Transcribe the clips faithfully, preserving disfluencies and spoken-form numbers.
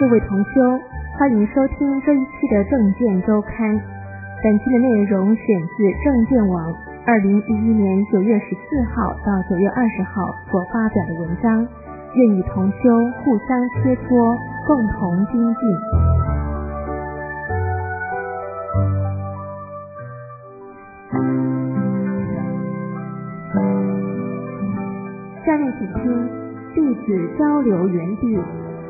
位同修，欢迎收听这一期的证件周刊。本期的内容选自证件网二零一一年九月十四号到九月二十号所发表的文章，愿与同修互相切磋，共同精进。下面请听弟子交流园地。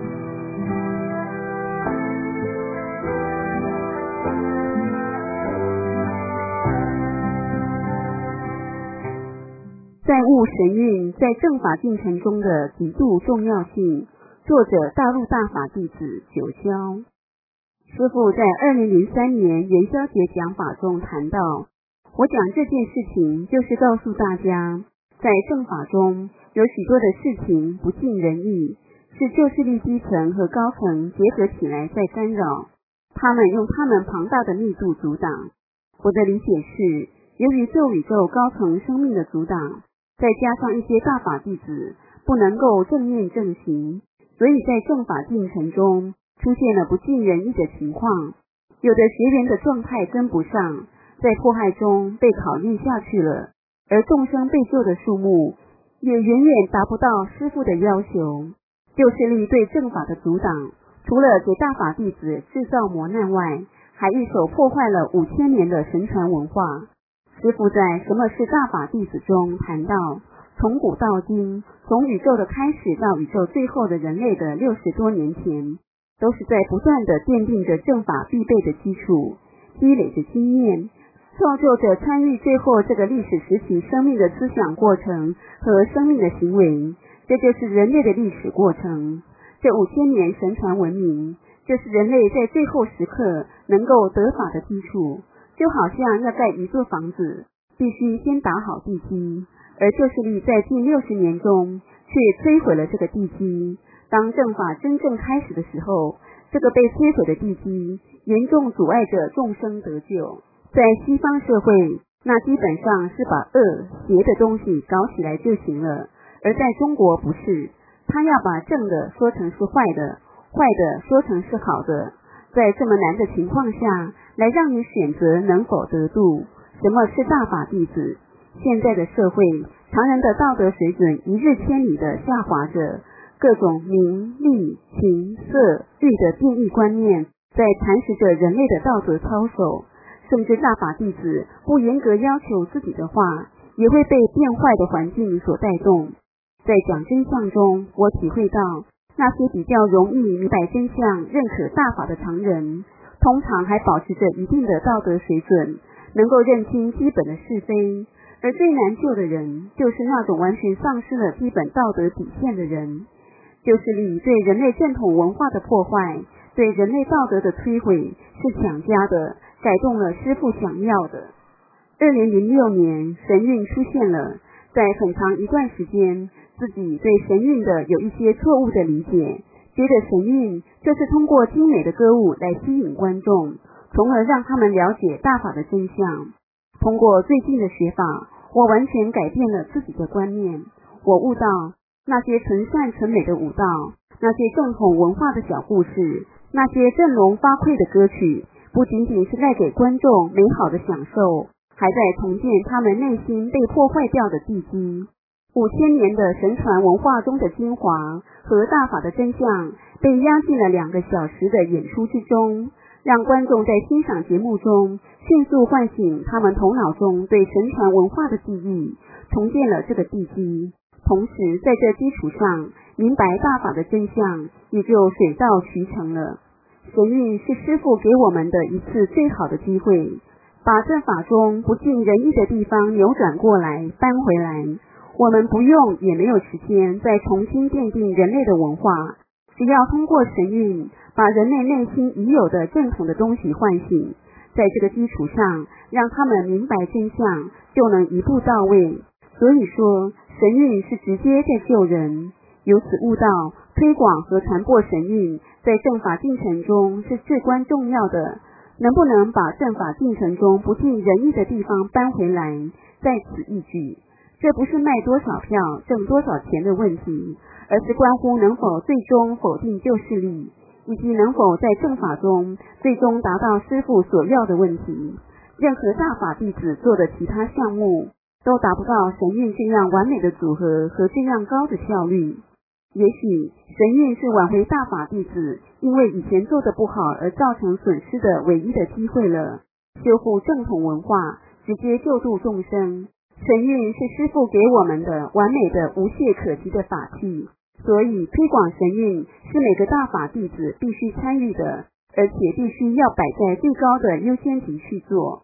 在悟神韵在正法进程中的极度重要性。作者大陆大法弟子九霄。师父在二零零三年元宵节讲法中谈到，我讲这件事情就是告诉大家，在正法中有许多的事情不尽人意，是旧势力低层和高层结合起来在干扰，他们用他们庞大的密度阻挡。我的理解是，由于旧宇宙高层生命的阻挡，再加上一些大法弟子不能够正面正行，所以在正法进程中出现了不尽人意的情况。有的学员的状态跟不上，在迫害中被考虑下去了，而众生被救的数目也远远达不到师父的要求。旧势力对正法的阻挡，除了给大法弟子制造磨难外，还一手破坏了五千年的神传文化。师父在《什么是大法弟子》中谈到，从古到今，从宇宙的开始到宇宙最后的人类的六十多年前，都是在不断的奠定着正法必备的基础，积累着经验，造就着参与最后这个历史时期生命的思想过程和生命的行为。这就是人类的历史过程。这五千年神传文明，就是人类在最后时刻能够得法的基础。就好像要盖一座房子，必须先打好地基，而旧势力在近六十年中却摧毁了这个地基。当正法真正开始的时候，这个被摧毁的地基严重阻碍着众生得救。在西方社会，那基本上是把恶邪的东西搞起来就行了，而在中国不是，他要把正的说成是坏的，坏的说成是好的。在这么难的情况下，来让你选择能否得度。什么是大法弟子？现在的社会，常人的道德水准一日千里的下滑着，各种名利情色欲的变异观念在蚕食着人类的道德操守，甚至大法弟子不严格要求自己的话，也会被变坏的环境所带动。在讲真相中，我体会到那些比较容易明白真相、认可大法的常人，通常还保持着一定的道德水准，能够认清基本的是非。而最难救的人，就是那种完全丧失了基本道德底线的人。旧势力对人类正统文化的破坏，对人类道德的摧毁，是强加的，改动了师父想要的。二零零六年，神韵出现了，在很长一段时间，自己对神韵的有一些错误的理解，觉得神韵就是通过精美的歌舞来吸引观众，从而让他们了解大法的真相。通过最近的学法，我完全改变了自己的观念。我悟到，那些纯善纯美的舞蹈，那些正统文化的小故事，那些振聋发聩的歌曲，不仅仅是带给观众美好的享受，还在重建他们内心被破坏掉的地基。五千年的神传文化中的精华和大法的真相被压进了两个小时的演出之中，让观众在欣赏节目中迅速唤醒他们头脑中对神传文化的记忆，重建了这个地基。同时在这基础上明白大法的真相，也就水到渠成了。神韵是师父给我们的一次最好的机会，把正法中不尽人意的地方扭转过来，搬回来。我们不用也没有时间再重新奠定人类的文化，只要通过神韵把人类内心已有的正统的东西唤醒，在这个基础上让他们明白真相，就能一步到位。所以说，神韵是直接在救人。由此悟道，推广和传播神韵在正法进程中是至关重要的。能不能把正法进程中不尽人意的地方搬回来，在此一举。这不是卖多少票挣多少钱的问题，而是关乎能否最终否定旧势力， 以及能否在正法中最终达到师父所要的问题。任何大法弟子做的其他项目都达不到神韵这样完美的组合和这样高的效率。也许神韵是挽回大法弟子因为以前做的不好而造成损失的唯一的机会了。修复正统文化，直接救度众生。神韵是师父给我们的完美的无懈可击的法器，所以推广神韵是每个大法弟子必须参与的，而且必须要摆在最高的优先级去做。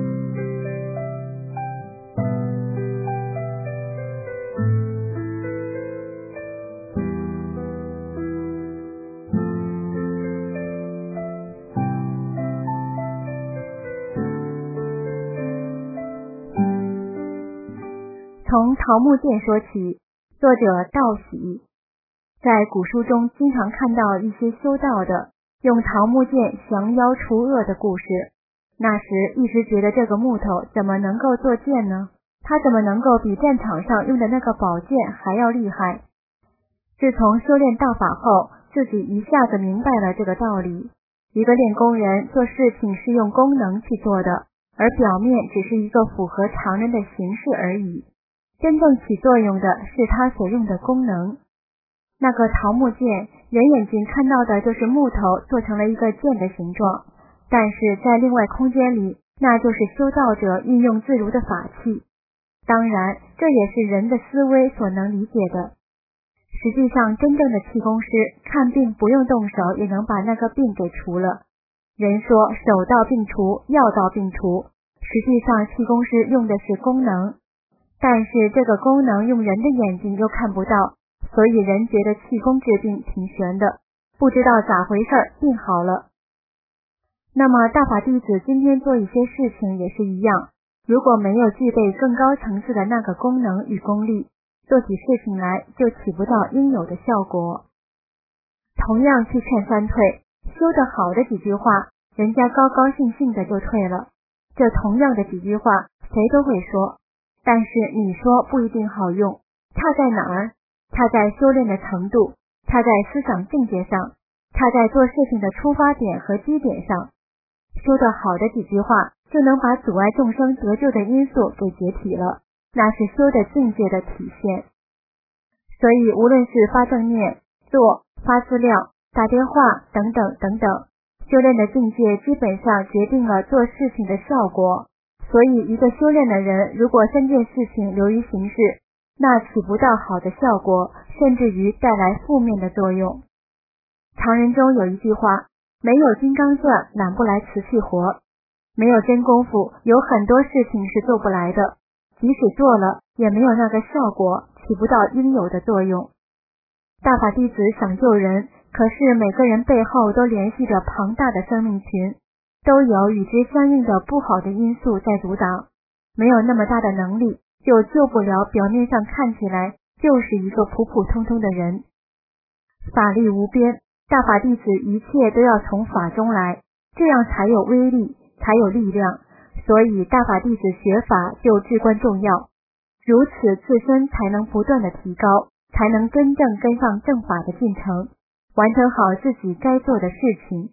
从桃木剑说起，作者道喜。在古书中经常看到一些修道的用桃木剑降妖除恶的故事，那时一直觉得这个木头怎么能够做剑呢？它怎么能够比战场上用的那个宝剑还要厉害？自从修炼道法后，自己一下子明白了这个道理。一个练功人做事情是用功能去做的，而表面只是一个符合常人的形式而已。真正起作用的是他所用的功能。那个桃木剑，人眼睛看到的就是木头做成了一个剑的形状，但是在另外空间里，那就是修道者运用自如的法器。当然，这也是人的思维所能理解的。实际上，真正的气功师看病不用动手也能把那个病给除了。人说手到病除，药到病除，实际上气功师用的是功能。但是这个功能用人的眼睛又看不到，所以人觉得气功治病挺玄的，不知道咋回事，病好了。那么大法弟子今天做一些事情也是一样，如果没有具备更高层次的那个功能与功力，做起事情来就起不到应有的效果。同样去劝三退，修得好的几句话，人家高高兴兴的就退了。这同样的几句话，谁都会说。但是你说不一定好用，差在哪儿？差在修炼的程度，差在思想境界上，差在做事情的出发点和基点上。修得好的几句话，就能把阻碍众生得救的因素给解体了，那是修的境界的体现。所以无论是发正念、做、发资料、打电话等等等等，修炼的境界基本上决定了做事情的效果。所以一个修炼的人，如果三件事情流于形式，那起不到好的效果，甚至于带来负面的作用。常人中有一句话，没有金刚钻揽不来瓷器活，没有真功夫，有很多事情是做不来的，即使做了，也没有那个效果，起不到应有的作用。大法弟子想救人，可是每个人背后都联系着庞大的生命群，都有与之相应的不好的因素在阻挡，没有那么大的能力，就救不了表面上看起来就是一个普普通通的人。法力无边，大法弟子一切都要从法中来，这样才有威力，才有力量，所以大法弟子学法就至关重要，如此自身才能不断的提高，才能真正跟上正法的进程，完成好自己该做的事情。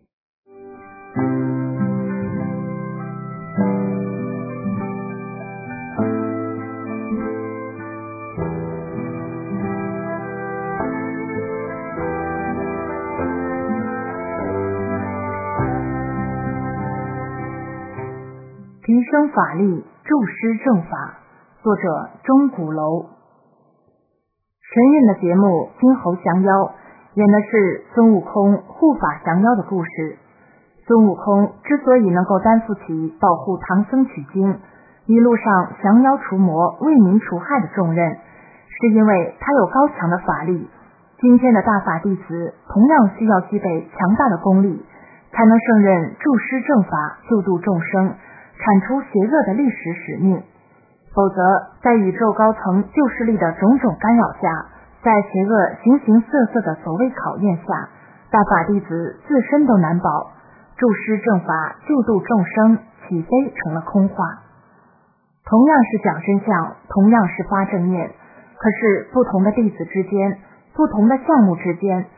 提升法力，助师正法，作者钟鼓楼。神韵的节目《金猴降妖》演的是孙悟空护法降妖的故事。孙悟空之所以能够担负起保护唐僧取经，一路上降妖除魔、为民除害的重任，是因为他有高强的法力。今天的大法弟子同样需要具备强大的功力，才能胜任助师正法、救度众生、铲除邪恶的历史使命。否则，在宇宙高层救世力的种种干扰下，在邪恶形形色色的所谓考验下，大法弟子自身都难保，助师正法、救度众生岂非成了空话？同样是讲真相，同样是发正念，可是不同的弟子之间，不同的项目之间，其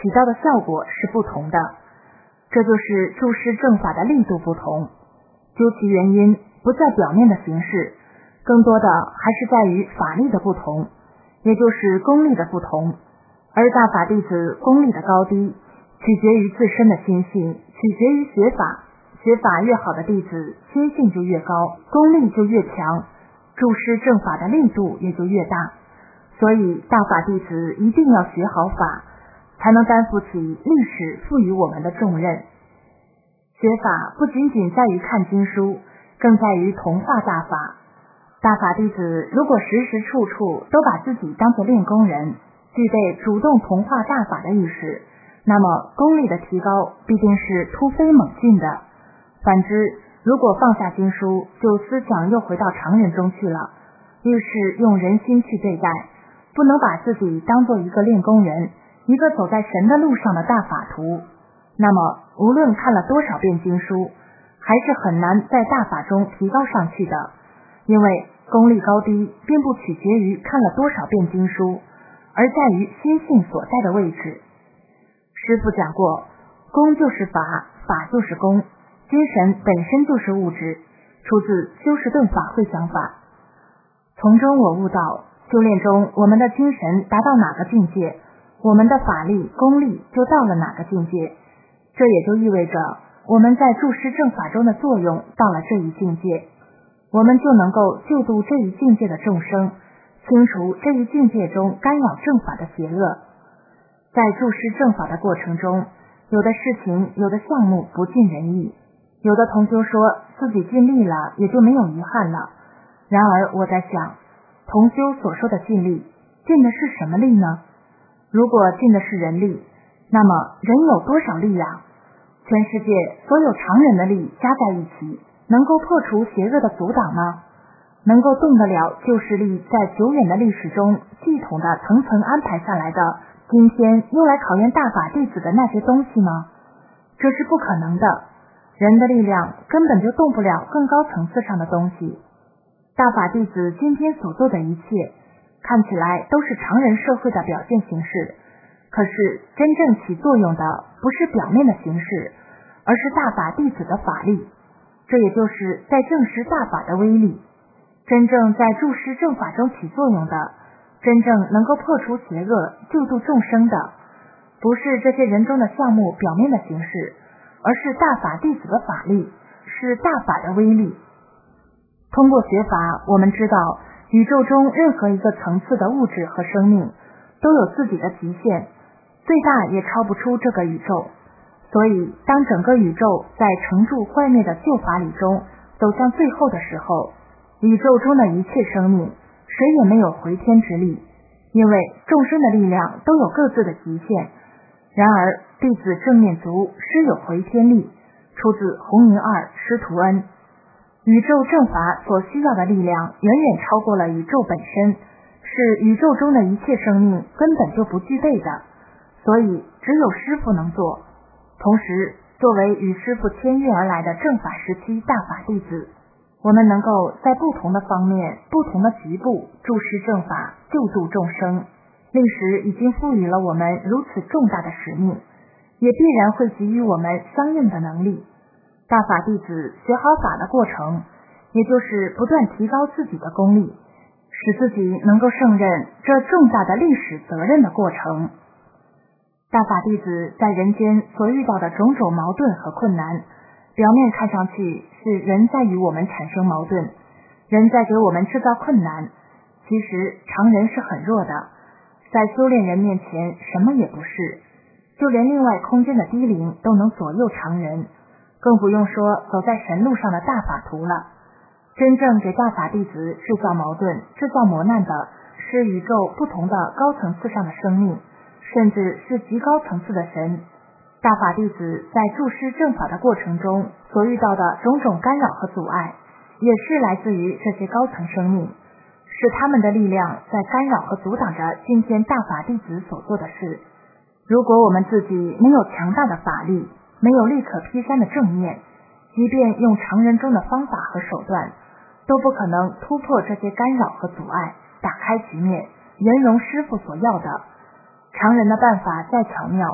起到的效果是不同的。这就是注释正法的力度不同。究其原因，不在表面的形式，更多的还是在于法力的不同，也就是功力的不同。而大法弟子功力的高低，取决于自身的心性，取决于学法。学法越好的弟子，心性就越高，功力就越强，注释正法的力度也就越大。所以大法弟子一定要学好法，才能担负起历史赋予我们的重任。学法不仅仅在于看经书，更在于同化大法。大法弟子如果时时处处都把自己当作练功人，具备主动同化大法的意识，那么功力的提高必定是突飞猛进的。反之，如果放下经书，就思想又回到常人中去了，遇事用人心去对待，不能把自己当作一个练功人，一个走在神的路上的大法徒，那么无论看了多少遍经书，还是很难在大法中提高上去的。因为功力高低并不取决于看了多少遍经书，而在于心性所在的位置。师父讲过，功就是法，法就是功，精神本身就是物质，出自修士顿法会讲法。从中我悟到，修炼中我们的精神达到哪个境界，我们的法力功力就到了哪个境界。这也就意味着我们在注释正法中的作用到了这一境界，我们就能够救度这一境界的众生，清除这一境界中干扰正法的邪恶。在注释正法的过程中，有的事情有的项目不尽人意，有的同修说自己尽力了也就没有遗憾了。然而我在想，同修所说的尽力，尽的是什么力呢？如果尽的是人力，那么人有多少力呀？全世界所有常人的力加在一起，能够破除邪恶的阻挡吗？能够动得了旧势力在久远的历史中系统的层层安排下来的今天用来考验大法弟子的那些东西吗？这是不可能的。人的力量根本就动不了更高层次上的东西。大法弟子今天所做的一切，看起来都是常人社会的表现形式，可是真正起作用的不是表面的形式，而是大法弟子的法力。这也就是在证实大法的威力。真正在注释正法中起作用的，真正能够破除邪恶救度众生的，不是这些人中的项目表面的形式，而是大法弟子的法力，是大法的威力。通过学法，我们知道宇宙中任何一个层次的物质和生命都有自己的极限，最大也超不出这个宇宙。所以当整个宇宙在成住坏灭的旧法理中走向最后的时候，宇宙中的一切生命谁也没有回天之力，因为众生的力量都有各自的极限。然而弟子正念足师有回天力，出自弘宁二师徒恩。宇宙正法所需要的力量远远超过了宇宙本身，是宇宙中的一切生命根本就不具备的，所以只有师父能做。同时作为与师父签约而来的正法时期大法弟子，我们能够在不同的方面不同的局部注释正法，救度众生。历史已经赋予了我们如此重大的使命，也必然会给予我们相应的能力。大法弟子学好法的过程，也就是不断提高自己的功力，使自己能够胜任这重大的历史责任的过程。大法弟子在人间所遇到的种种矛盾和困难，表面看上去是人在与我们产生矛盾，人在给我们制造困难，其实常人是很弱的，在修炼人面前什么也不是，就连另外空间的低灵都能左右常人，更不用说走在神路上的大法徒了。真正给大法弟子制造矛盾、制造磨难的，是宇宙不同的高层次上的生命，甚至是极高层次的神。大法弟子在注释正法的过程中所遇到的种种干扰和阻碍，也是来自于这些高层生命，是他们的力量在干扰和阻挡着今天大法弟子所做的事。如果我们自己没有强大的法力，没有力可劈山的正念，即便用常人中的方法和手段，都不可能突破这些干扰和阻碍，打开局面，圆融师父所要的。常人的办法再巧妙，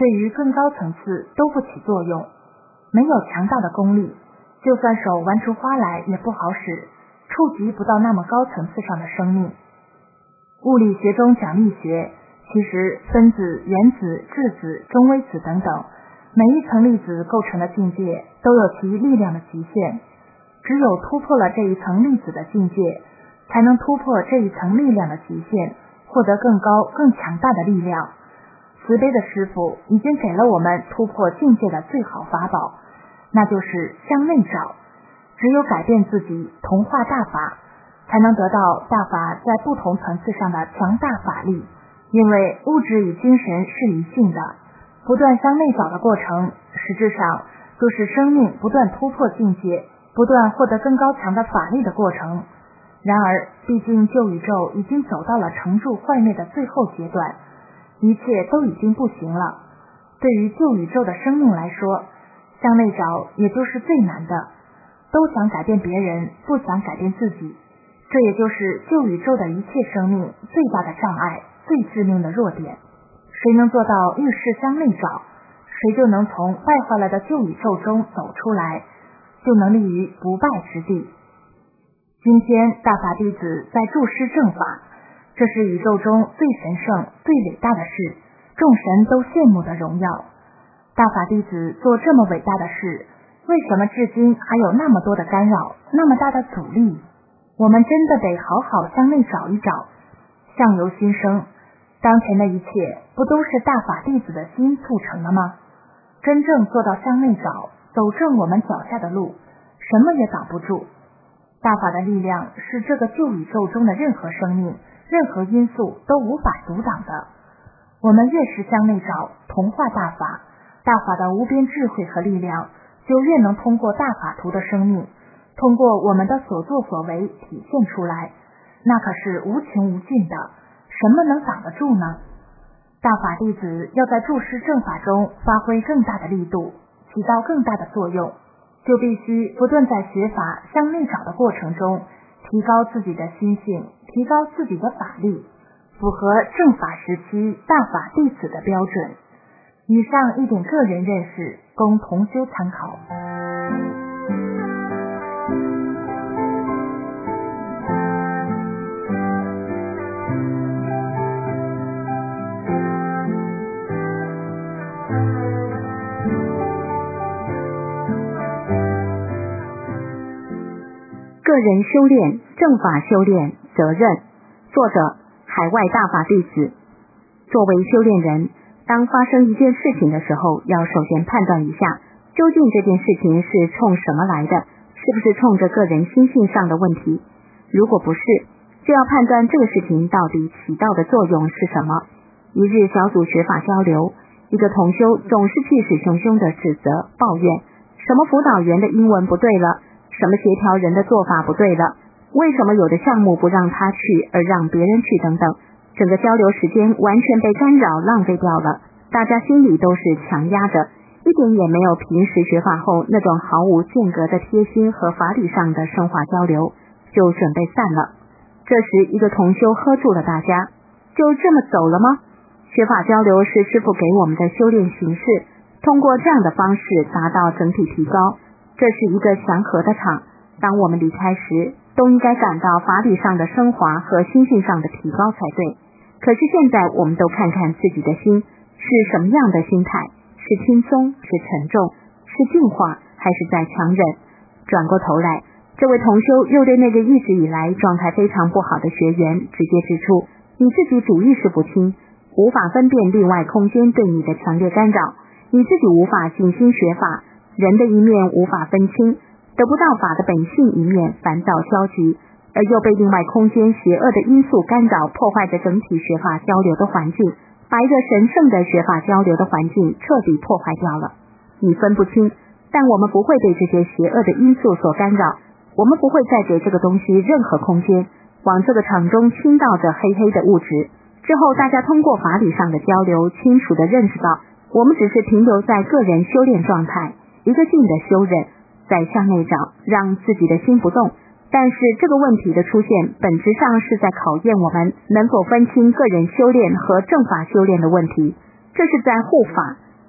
对于更高层次都不起作用。没有强大的功力，就算手玩出花来也不好使，触及不到那么高层次上的生命。物理学中讲力学，其实分子、原子、质子、中微子等等，每一层粒子构成的境界都有其力量的极限，只有突破了这一层粒子的境界，才能突破这一层力量的极限，获得更高更强大的力量。慈悲的师父已经给了我们突破境界的最好法宝，那就是向内找。只有改变自己，同化大法，才能得到大法在不同层次上的强大法力。因为物质与精神是一性的，不断向内找的过程，实质上就是生命不断突破境界，不断获得更高强的法力的过程。然而毕竟旧宇宙已经走到了成住坏灭的最后阶段，一切都已经不行了。对于旧宇宙的生命来说，向内找也就是最难的，都想改变别人，不想改变自己，这也就是旧宇宙的一切生命最大的障碍，最致命的弱点。谁能做到遇事向内找，谁就能从败坏了的旧宇宙中走出来，就能立于不败之地。今天大法弟子在注释正法，这是宇宙中最神圣最伟大的事，众神都羡慕的荣耀。大法弟子做这么伟大的事，为什么至今还有那么多的干扰，那么大的阻力？我们真的得好好向内找一找，相由心生。当前的一切不都是大法弟子的心促成的吗？真正做到向内找，走正我们脚下的路，什么也挡不住。大法的力量是这个旧宇宙中的任何生命、任何因素都无法阻挡的。我们越是向内找，同化大法，大法的无边智慧和力量就越能通过大法图的生命，通过我们的所作所为体现出来，那可是无穷无尽的，什么能挡得住呢？大法弟子要在注释正法中发挥更大的力度，起到更大的作用，就必须不断在学法向内找的过程中提高自己的心性，提高自己的法力，符合正法时期大法弟子的标准。以上一点个人认识，供同修参考。 个人修炼，正法修炼，责任。作者：海外大法弟子。作为修炼人，当发生一件事情的时候，要首先判断一下，究竟这件事情是冲什么来的，是不是冲着个人心性上的问题。如果不是，就要判断这个事情到底起到的作用是什么。一日小组学法交流，一个同修总是气势汹汹地指责抱怨，什么辅导员的英文不对了，什么协调人的做法不对了，为什么有的项目不让他去而让别人去等等。整个交流时间完全被干扰浪费掉了，大家心里都是强压着，一点也没有平时学法后那种毫无间隔的贴心和法理上的升华交流，就准备散了。这时一个同修喝住了大家，就这么走了吗？学法交流是师父给我们的修炼形式，通过这样的方式达到整体提高，这是一个祥和的场。当我们离开时，都应该感到法理上的升华和心性上的提高才对。可是现在我们都看看自己的心是什么样的心态，是轻松，是沉重，是净化，还是在强忍。转过头来，这位同修又对那个一直以来状态非常不好的学员直接指出，你自己主意识不清，无法分辨另外空间对你的强烈干扰，你自己无法静心学法，人的一面无法分清，得不到法的本性一面，烦躁消极，而又被另外空间邪恶的因素干扰，破坏着整体学法交流的环境，把一个神圣的学法交流的环境彻底破坏掉了。你分不清，但我们不会被这些邪恶的因素所干扰，我们不会再给这个东西任何空间，往这个场中倾倒着黑黑的物质。之后大家通过法理上的交流，清楚地认识到，我们只是停留在个人修炼状态，一个劲的修忍，在向内找，让自己的心不动。但是这个问题的出现，本质上是在考验我们能否分清个人修炼和正法修炼的问题。这是在护法，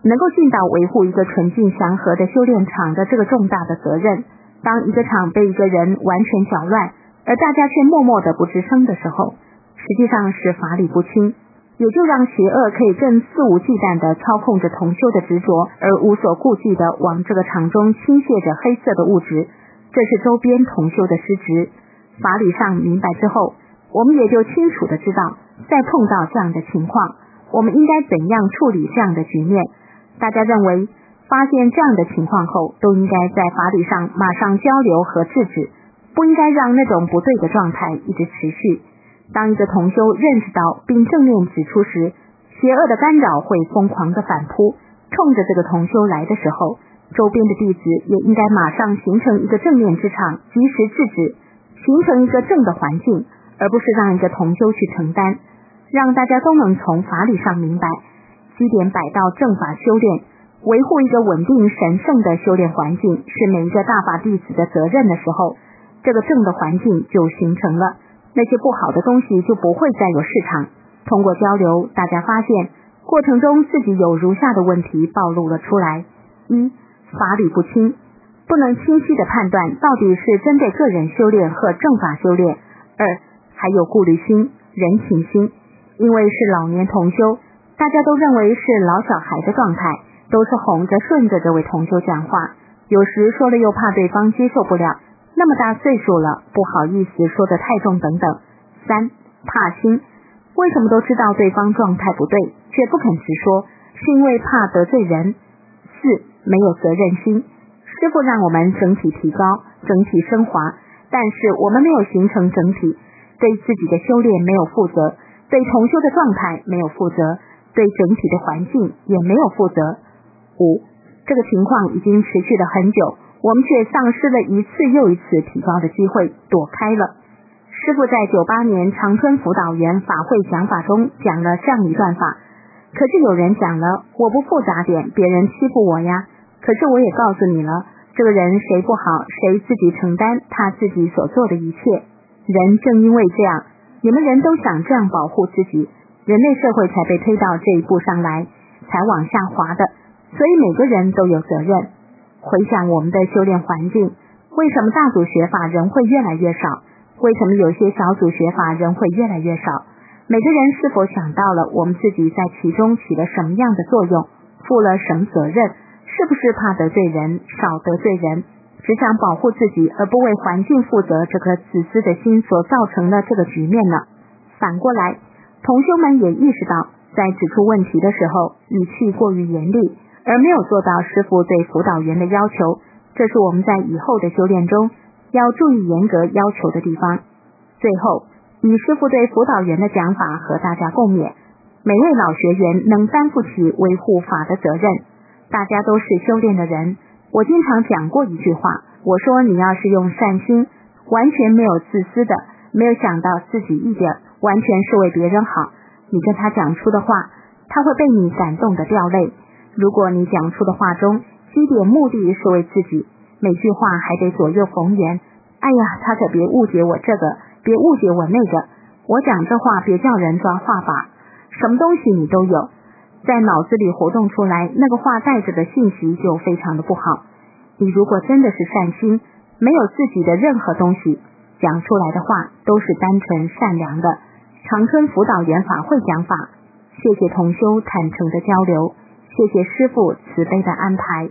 能够尽到维护一个纯净祥和的修炼场的这个重大的责任。当一个场被一个人完全搅乱，而大家却默默的不吱声的时候，实际上是法理不清，也就让邪恶可以更肆无忌惮地操控着同修的执着，而无所顾忌地往这个场中倾泻着黑色的物质。这是周边同修的失职。法理上明白之后，我们也就清楚地知道，在碰到这样的情况，我们应该怎样处理这样的局面。大家认为发现这样的情况后，都应该在法理上马上交流和制止，不应该让那种不对的状态一直持续。当一个同修认识到并正面指出时，邪恶的干扰会疯狂的反扑，冲着这个同修来的时候，周边的弟子也应该马上形成一个正面之场，及时制止，形成一个正的环境，而不是让一个同修去承担。让大家都能从法理上明白，基点摆到正法修炼，维护一个稳定神圣的修炼环境是每一个大法弟子的责任的时候，这个正的环境就形成了，那些不好的东西就不会再有市场。通过交流，大家发现过程中自己有如下的问题暴露了出来：一、法理不清，不能清晰的判断到底是针对个人修炼和正法修炼；二、还有顾虑心、人情心，因为是老年同修，大家都认为是老小孩的状态，都是哄着顺着这位同修讲话，有时说了又怕对方接受不了，那么大岁数了，不好意思说得太重等等。三、怕心，为什么都知道对方状态不对，却不肯直说，是因为怕得罪人。四、没有责任心，师父让我们整体提高，整体升华，但是我们没有形成整体，对自己的修炼没有负责，对同修的状态没有负责，对整体的环境也没有负责。五、这个情况已经持续了很久，我们却丧失了一次又一次提高的机会，躲开了。师父在九八年长春辅导员法会讲法中讲了这样一段话，可是有人讲了，我不复杂点，别人欺负我呀。可是我也告诉你了，这个人谁不好，谁自己承担他自己所做的一切。人正因为这样，你们人都想这样保护自己，人类社会才被推到这一步上来，才往下滑的。所以每个人都有责任。回想我们的修炼环境，为什么大组学法人会越来越少？为什么有些小组学法人会越来越少？每个人是否想到了我们自己在其中起了什么样的作用，负了什么责任？是不是怕得罪人，少得罪人，只想保护自己而不为环境负责，这颗自私的心所造成的这个局面呢？反过来，同修们也意识到，在指出问题的时候，语气过于严厉，而没有做到师父对辅导员的要求，这是我们在以后的修炼中要注意严格要求的地方。最后，以师父对辅导员的讲法和大家共勉，每位老学员能担负起维护法的责任。大家都是修炼的人，我经常讲过一句话，我说你要是用善心，完全没有自私的，没有想到自己一点，完全是为别人好，你跟他讲出的话，他会被你感动的掉泪。如果你讲出的话中基点目的是为自己，每句话还得左右逢源，哎呀，他可别误解我这个，别误解我那个，我讲这话别叫人抓话法，什么东西你都有，在脑子里活动出来，那个话带着的信息就非常的不好。你如果真的是善心，没有自己的任何东西，讲出来的话都是单纯善良的。长春辅导员法会讲法，谢谢同修坦诚的交流，谢谢师父慈悲的安排。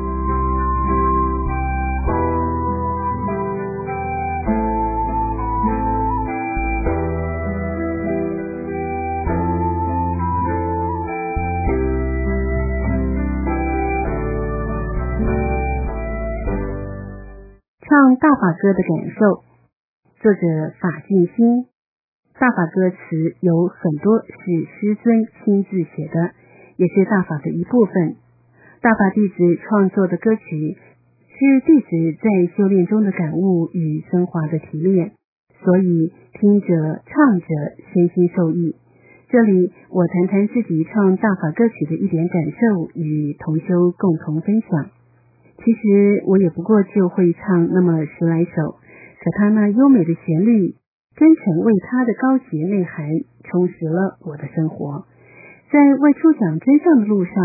唱大法歌的感受，作者法静心。大法歌词有很多是师尊亲自写的，也是大法的一部分。大法弟子创作的歌曲是弟子在修炼中的感悟与升华的提炼，所以听者唱者身心受益。这里我谈谈自己唱大法歌曲的一点感受，与同修共同分享。其实我也不过就会唱那么十来首，可它那优美的旋律，真诚为它的高洁内涵充实了我的生活。在为出讲真相的路上，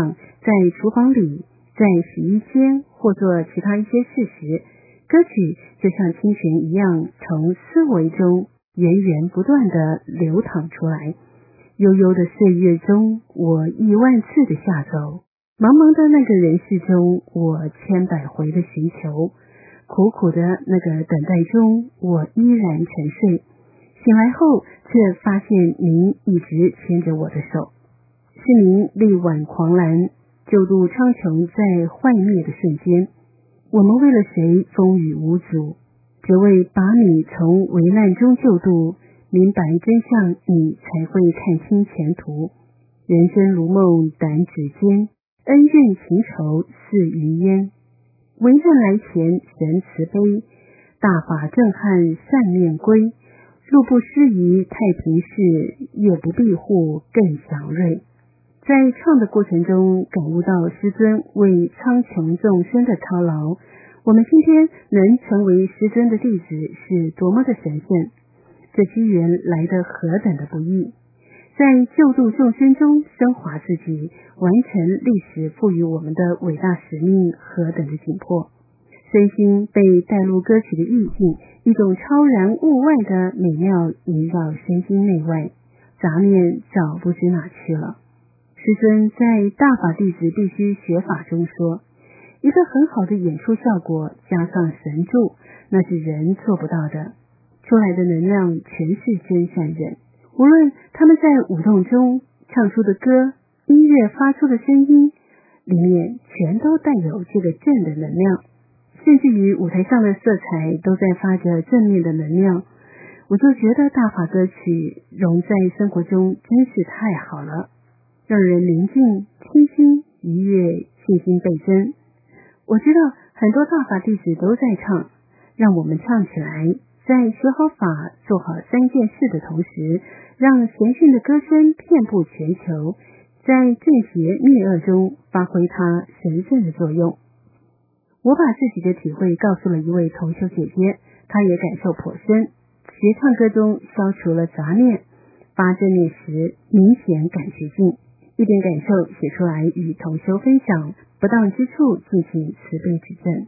在厨房里，在洗衣间或做其他一些事时，歌曲就像清泉一样从思维中源源不断地流淌出来。悠悠的岁月中，我亿万次的下走，茫茫的那个人世中，我千百回的寻求，苦苦的那个等待中，我依然沉睡。醒来后，却发现您一直牵着我的手，是您力挽狂澜，救度苍穹在幻灭的瞬间。我们为了谁风雨无阻，只为把你从危难中救度，明白真相，你才会看清前途。人生如梦，弹指间，恩怨情仇似云烟。危难来前神慈悲，大法正汉善面归。路不失仪太平事，夜不闭户更祥瑞。在唱的过程中，感悟到师尊为苍穹众生的操劳，我们今天能成为师尊的弟子是多么的神圣，这机缘来得何等的不易。在救度众生中升华自己，完成历史赋予我们的伟大使命，何等的紧迫。身心被带入歌曲的意境，一种超然物外的美妙萦绕身心内外，杂念早不知哪去了。师尊在大法弟子必须学法中说，一个很好的演出效果加上神助，那是人做不到的，出来的能量全是真善忍。无论他们在舞动中唱出的歌，音乐发出的声音里面全都带有这个正的能量，甚至于舞台上的色彩都在发着正面的能量。我就觉得大法歌曲融在生活中真是太好了，让人宁静、清新、愉悦，信心倍增。我知道很多大法弟子都在唱，让我们唱起来，在学好法、做好三件事的同时，让神圣的歌声遍布全球，在正邪灭恶中发挥它神圣的作用。我把自己的体会告诉了一位同修姐姐，她也感受颇深，学唱歌中消除了杂念，发正念时明显感觉进，一点感受写出来与同修分享，不当之处进行慈悲指正。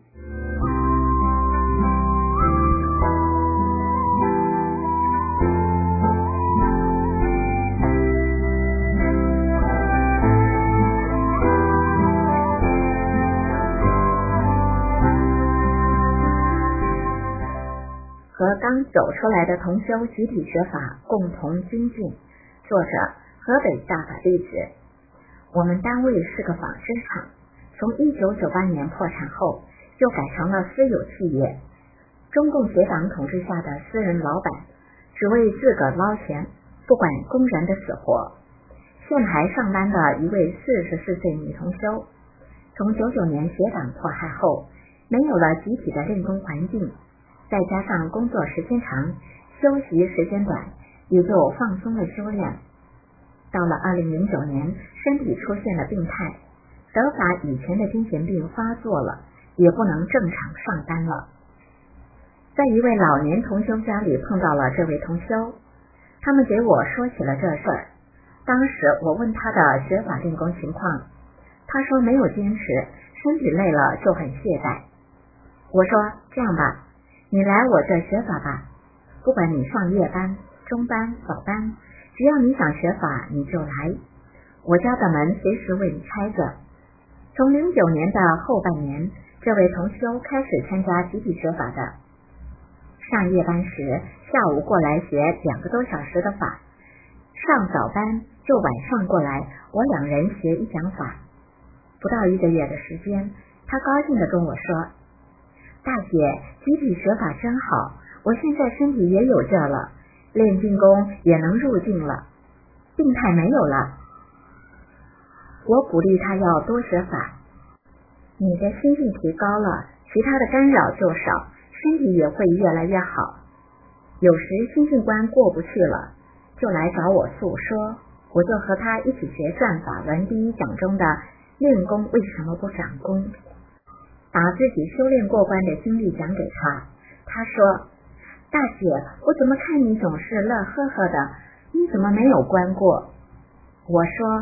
和刚走出来的同修集体学法共同精进。作者：河北大法弟子。我们单位是个纺织厂，从一九九八年破产后，就改成了私有企业。中共协党统治下的私人老板，只为自个儿捞钱，不管工人的死活。现还上班的一位四十四岁女同修，从九九年协党迫害后，没有了集体的练功环境，再加上工作时间长，休息时间短，也就放松了修炼。到了二零零九年，身体出现了病态，得法以前的癫痫病发作了，也不能正常上班了。在一位老年同修家里碰到了这位同修，他们给我说起了这事儿。当时我问他的学法练功情况，他说没有坚持，身体累了就很懈怠。我说这样吧，你来我这学法吧，不管你上夜班、中班、早班，只要你想学法你就来，我家的门随时为你开着。从零九年的后半年，这位同修开始参加集体学法的。上夜班时，下午过来学两个多小时的法，上早班就晚上过来，我两人学一讲法。不到一个月的时间，他高兴地跟我说，大姐，集体学法真好，我现在身体也有劲了，练静功也能入静了，病态没有了。我鼓励他要多学法，你的心性提高了，其他的干扰就少，身体也会越来越好。有时心性关过不去了，就来找我诉说，我就和他一起学转法文第一讲中的练功为什么不长功，把自己修炼过关的经历讲给他。他说，大姐，我怎么看你总是乐呵呵的，你怎么没有关过？我说，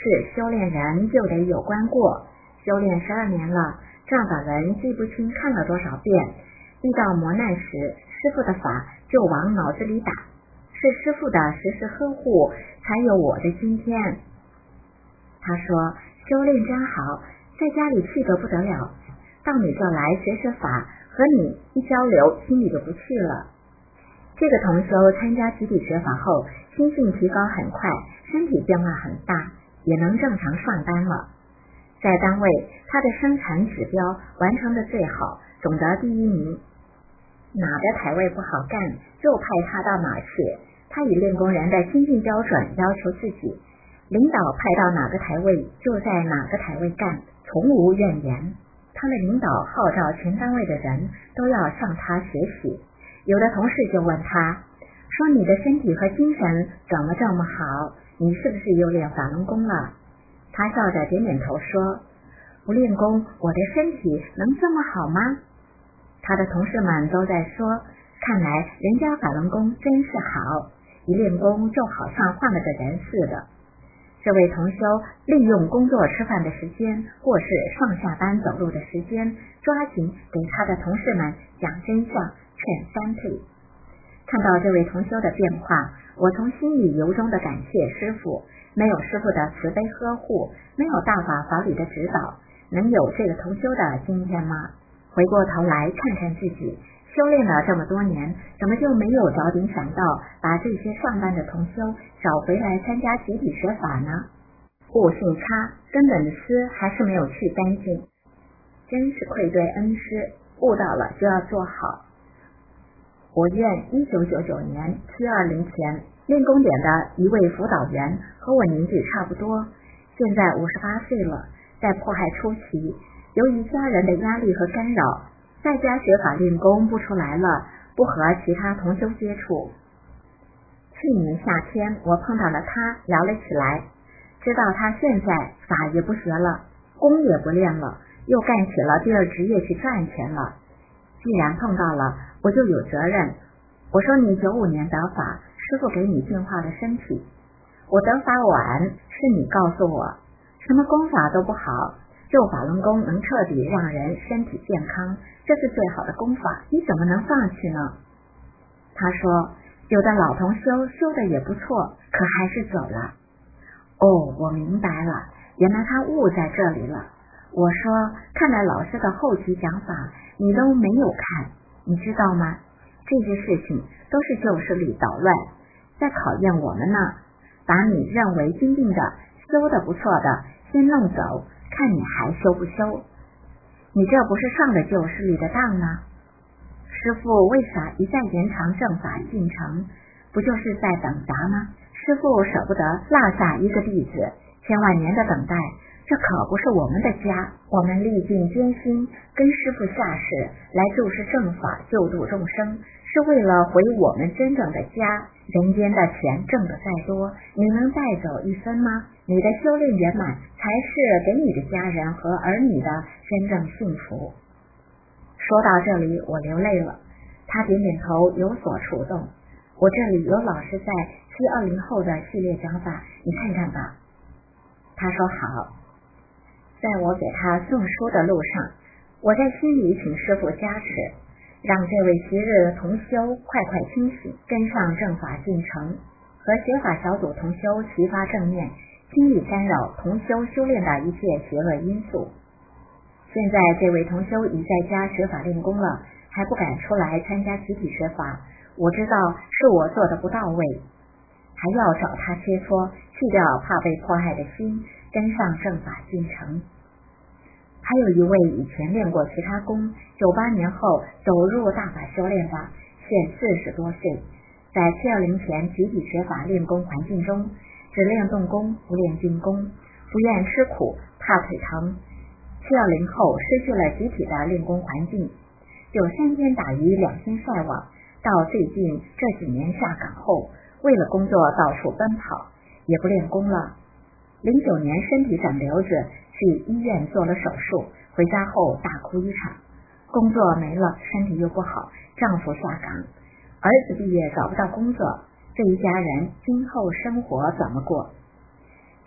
是修炼人就得有关过，修炼十二年了，这样的人记不清看了多少遍，遇到磨难时，师父的法就往脑子里打，是师父的时时呵护，才有我的今天。他说修炼真好，在家里气得不得了，到你这来学学法，和你一交流，心里就不去了。这个同修参加集体学法后，心性提高很快，身体变化很大，也能正常上班了。在单位，他的生产指标完成的最好，总得第一名。哪个台位不好干，就派他到哪去。他以练功人的精进标准要求自己，领导派到哪个台位，就在哪个台位干，从无怨言。他的领导号召全单位的人都要向他学习。有的同事就问他说，你的身体和精神怎么这么好，你是不是又练法轮功了？他笑着点点头说，不练功我的身体能这么好吗？他的同事们都在说，看来人家法轮功真是好，一练功就好像换了个人似的。这位同修利用工作吃饭的时间，或是上下班走路的时间，抓紧给他的同事们讲真相，劝三退。看到这位同修的变化，我从心里由衷的感谢师父，没有师父的慈悲呵护，没有大法法理的指导，能有这个同修的今天吗？回过头来看看自己，修炼了这么多年，怎么就没有早点想到把这些上班的同修找回来参加集体学法呢？悟性差，根本的师还是没有去干净，真是愧对恩师，悟到了就要做好。我愿一九九九年七二零前练功点的一位辅导员和我年纪差不多，现在五十八岁了，在迫害初期，由于家人的压力和干扰，在家学法练功不出来了，不和其他同修接触。去年夏天我碰到了他，聊了起来，知道他现在法也不学了，功也不练了，又干起了第二职业去赚钱了。既然碰到了，我就有责任。我说你九五年得法，师父给你净化了身体。我得法晚，是你告诉我，什么功法都不好，就法轮功能彻底让人身体健康，这是最好的功法，你怎么能放弃呢？他说，有的老同修修的也不错，可还是走了。哦，我明白了，原来他悟在这里了。我说，看来老师的后期讲法你都没有看，你知道吗？这些事情都是旧势力捣乱，在考验我们呢，把你认为精进的、修的不错的先弄走，看你还修不修。你这不是上了旧势力的当吗？师父为啥一再延长正法进程？不就是在等答吗？师父舍不得落下一个弟子，千万年的等待，这可不是我们的家，我们历尽艰辛跟师父下世来注释正法，救度众生，是为了回我们真正的家。人间的钱挣得再多，你能带走一分吗？你的修炼圆满才是给你的家人和儿女的真正幸福。说到这里我流泪了，他点点头，有所触动。我这里有老师在七二零后的系列讲法，你看看吧。他说好。在我给他送书的路上，我在心里请师父加持，让这位昔日的同修快快清醒，跟上正法进程，和学法小组同修齐发正念，清理干扰同修修炼的一切邪恶因素。现在这位同修已在家学法练功了，还不敢出来参加集体学法，我知道是我做的不到位，还要找他切磋，去掉怕被迫害的心，跟上正法进程。还有一位以前练过其他功，九八年后走入大法修炼的，现四十多岁，在七二零前集体学法练功环境中，只练动功不练静功，不愿吃苦怕腿疼。七二零后失去了集体的练功环境，有三天打鱼两天晒网，到最近这几年下岗后，为了工作到处奔跑，也不练功了。零九年身体长瘤子，去医院做了手术，回家后大哭一场，工作没了，身体又不好，丈夫下岗，儿子毕业找不到工作，这一家人今后生活怎么过？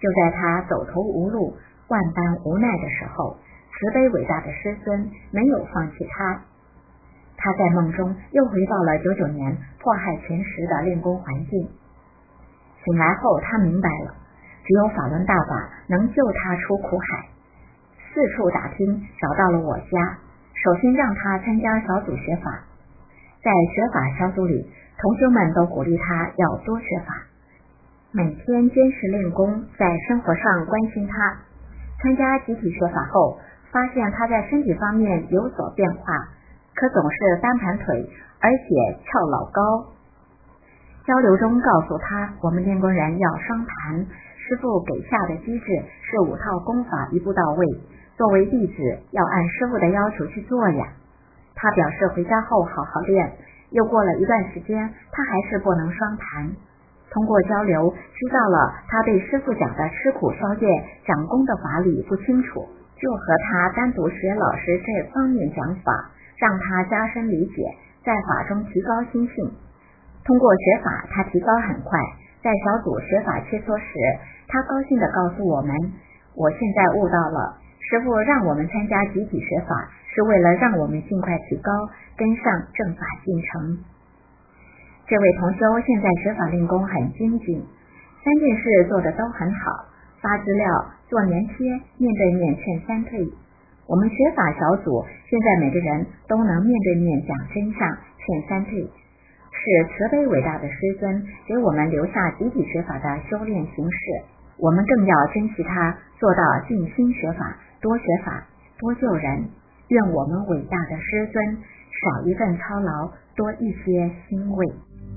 就在他走投无路、万般无奈的时候，慈悲伟大的师尊没有放弃他。他在梦中又回到了九九年迫害前时的练功环境。醒来后，他明白了，只有法轮大法能救他出苦海。四处打听，找到了我家，首先让他参加小组学法。在学法小组里，同修们都鼓励他要多学法，每天坚持练功，在生活上关心他。参加集体学法后，发现他在身体方面有所变化，可总是单盘腿，而且翘老高。交流中告诉他，我们练功人要双盘，师父给下的机制是五套功法一步到位，作为弟子要按师父的要求去做呀。他表示回家后好好练，又过了一段时间，他还是不能双盘。通过交流知道了他对师父讲的吃苦消业讲功的法理不清楚，就和他单独学老师这方面讲法，让他加深理解，在法中提高心性。通过学法，他提高很快。在小组学法切磋时，他高兴地告诉我们，我现在悟到了，师父让我们参加集体学法，是为了让我们尽快提高，跟上正法进程。这位同修现在学法练功很精进，三件事做得都很好，发资料、做粘贴、面对面劝三退。我们学法小组现在每个人都能面对面讲真相，劝三退，是慈悲伟大的师尊给我们留下集体学法的修炼形式，我们更要珍惜它，做到尽心学法，多学法，多救人。愿我们伟大的师尊少一份操劳，多一些欣慰。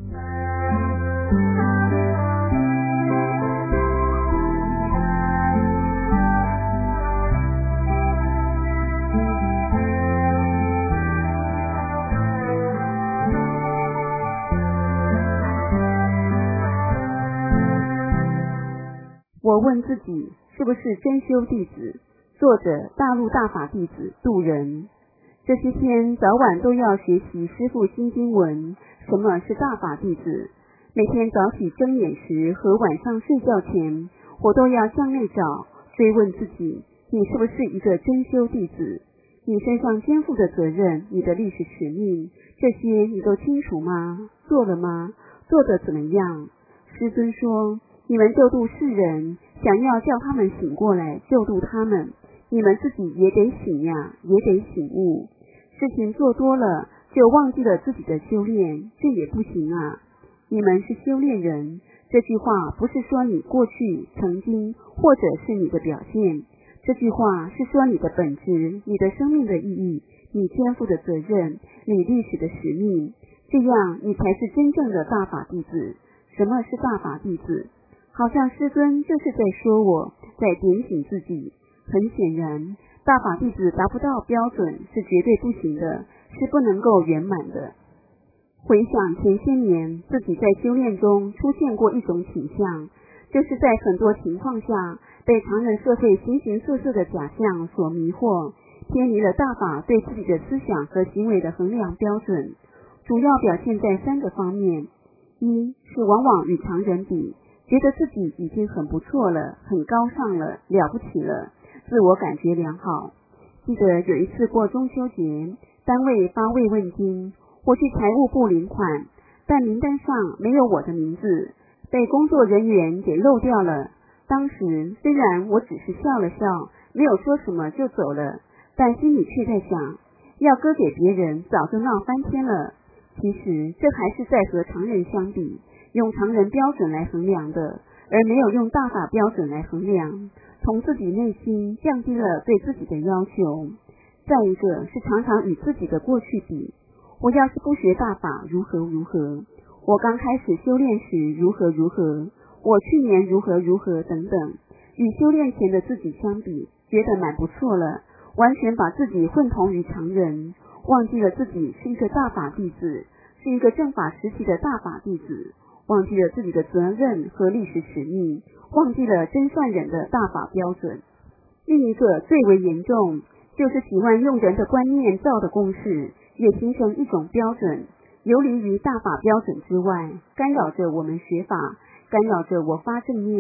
我问自己，是不是真修弟子？作者：大陆大法弟子渡人。这些天早晚都要学习师父新经文。什么是大法弟子？每天早起睁眼时和晚上睡觉前，我都要向内找，追问自己，你是不是一个真修弟子？你身上肩负的责任，你的历史使命，这些你都清楚吗？做了吗？做得怎么样？师尊说，你们救度世人，想要叫他们醒过来，救度他们，你们自己也得醒呀，也得醒悟。事情做多了，就忘记了自己的修炼，这也不行啊。你们是修炼人，这句话不是说你过去曾经或者是你的表现，这句话是说你的本质，你的生命的意义，你肩负的责任，你历史的使命，这样你才是真正的大法弟子。什么是大法弟子？好像师尊就是在说我，在点醒自己。很显然，大法弟子达不到标准是绝对不行的，是不能够圆满的。回想前些年自己在修炼中出现过一种倾向，就是在很多情况下被常人社会形形色色的假象所迷惑，偏离了大法对自己的思想和行为的衡量标准。主要表现在三个方面：一是往往与常人比，觉得自己已经很不错了，很高尚了，了不起了，自我感觉良好。记得有一次过中秋节，单位发慰问金，我去财务部领款，但名单上没有我的名字，被工作人员给漏掉了。当时虽然我只是笑了笑，没有说什么就走了，但心里却在想，要割给别人早就闹翻天了。其实这还是在和常人相比，用常人标准来衡量的，而没有用大法标准来衡量，从自己内心降低了对自己的要求。再一个是常常与自己的过去比，我要是不学大法如何如何，我刚开始修炼时如何如何，我去年如何如何等等，与修炼前的自己相比，觉得蛮不错了，完全把自己混同于常人，忘记了自己是一个大法弟子，是一个正法时期的大法弟子，忘记了自己的责任和历史使命，忘记了真善忍的大法标准。另一个最为严重，就是喜欢用人的观念造的公式，也形成一种标准，游离于大法标准之外，干扰着我们学法，干扰着我发正念，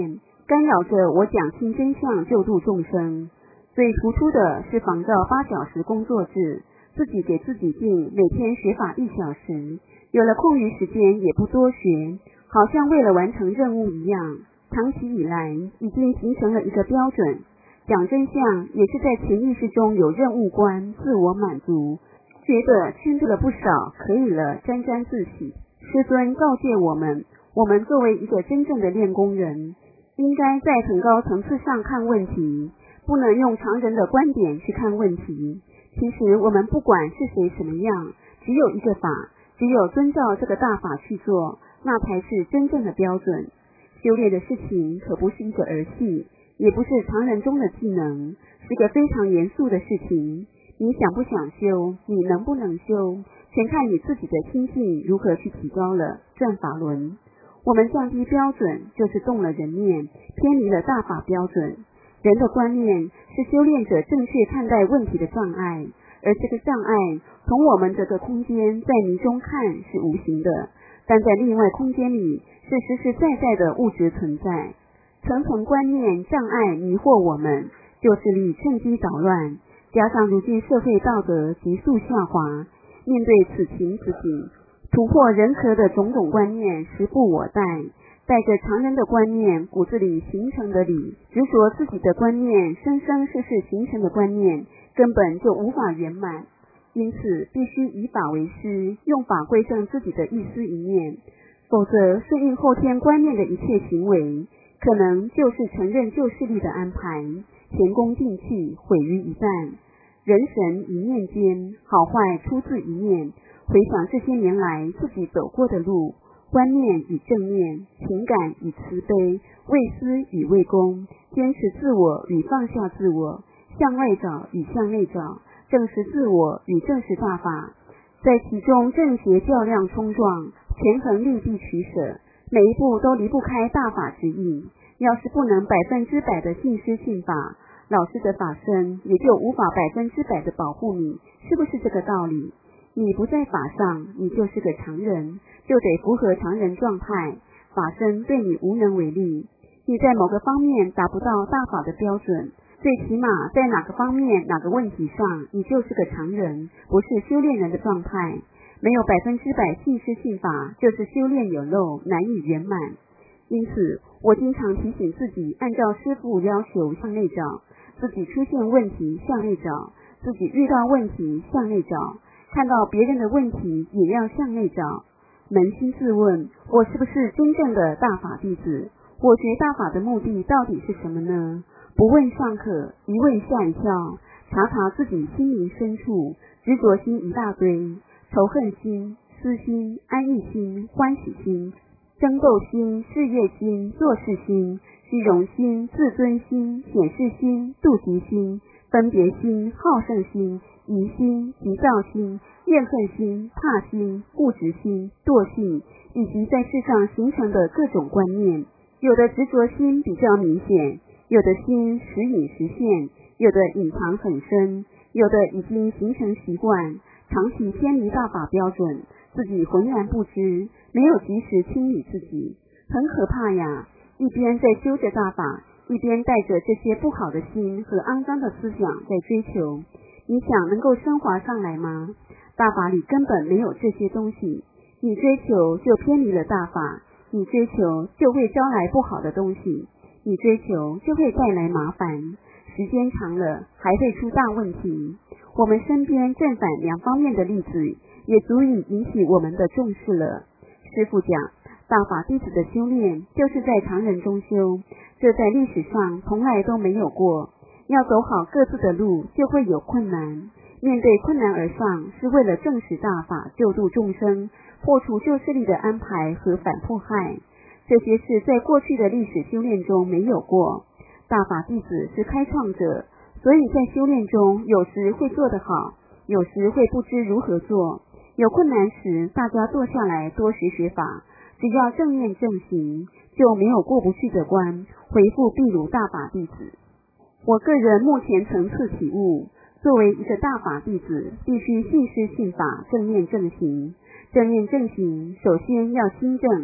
干扰着我讲清真相救度众生。最突出的是仿照八小时工作制，自己给自己定每天学法一小时，有了空余时间也不多学，好像为了完成任务一样。长期以来已经形成了一个标准，讲真相也是在潜意识中有任务观，自我满足，觉得圈住了不少，可以了，沾沾自喜。师尊告诫我们，我们作为一个真正的练功人，应该在很高层次上看问题，不能用常人的观点去看问题。其实我们不管是谁什么样，只有一个法，只有遵照这个大法去做，那才是真正的标准。修炼的事情可不是一个儿戏，也不是常人中的技能，是个非常严肃的事情。你想不想修，你能不能修，全看你自己的心性如何去提高了。转法轮，我们降低标准，就是动了人念，偏离了大法标准。人的观念是修炼者正确看待问题的障碍，而这个障碍从我们这个空间在迷中看是无形的，但在另外空间里是实实在在的物质存在。层层观念障碍迷惑我们，旧势力趁机捣乱，加上如今社会道德急速下滑，面对此情此景，突破人和的种种观念时不我待，带着常人的观念骨子里形成的理，执着自己的观念生生世世形成的观念，根本就无法圆满。因此必须以法为师，用法归正自己的一丝一念，否则顺应后天观念的一切行为，可能就是承认旧势力的安排，前功尽弃，毁于一旦。人神一念间，好坏出自一念。回想这些年来自己走过的路，观念与正念，情感与慈悲，为私与为公，坚持自我与放下自我，向外找与向内找，正视自我与正视大法，在其中正邪较量冲撞，权衡利弊取舍，每一步都离不开大法之意。要是不能百分之百的信师信法，老师的法身也就无法百分之百的保护你，是不是这个道理？你不在法上，你就是个常人，就得符合常人状态，法身对你无能为力。你在某个方面达不到大法的标准，最起码在哪个方面哪个问题上，你就是个常人，不是修炼人的状态。没有百分之百信师信法，就是修炼有漏，难以圆满。因此我经常提醒自己，按照师父要求向内找，自己出现问题向内找，自己遇到问题向内找，看到别人的问题也要向内找。扪心自问，我是不是真正的大法弟子？我学大法的目的到底是什么呢？不问尚可，一问吓一跳，查查自己心灵深处，执着心一大堆，仇恨心、私心、安逸心、欢喜心、争斗心、事业心、做事心、虚荣心、自尊心、显示心、妒忌心、分别心、好胜心、疑心、急躁心、怨恨心、怕心、固执心、惰性，以及在世上形成的各种观念。有的执着心比较明显，有的心时隐时现，有的隐藏很深，有的已经形成习惯，长期偏离大法标准，自己浑然不知，没有及时清理自己，很可怕呀！一边在修着大法，一边带着这些不好的心和肮脏的思想在追求，你想能够升华上来吗？大法里根本没有这些东西，你追求就偏离了大法，你追求就会招来不好的东西，你追求就会带来麻烦，时间长了还会出大问题。我们身边正反两方面的例子也足以引起我们的重视了。师父讲，大法弟子的修炼就是在常人中修，这在历史上从来都没有过。要走好各自的路，就会有困难，面对困难而上，是为了证实大法，救度众生，破除旧势力的安排和反迫害。这些事在过去的历史修炼中没有过。大法弟子是开创者，所以在修炼中有时会做得好，有时会不知如何做。有困难时，大家坐下来多学学法，只要正念正行，就没有过不去的关，回复必如大法弟子。我个人目前层次体悟，作为一个大法弟子，必须信师信法，正念正行。正念正行，首先要心正，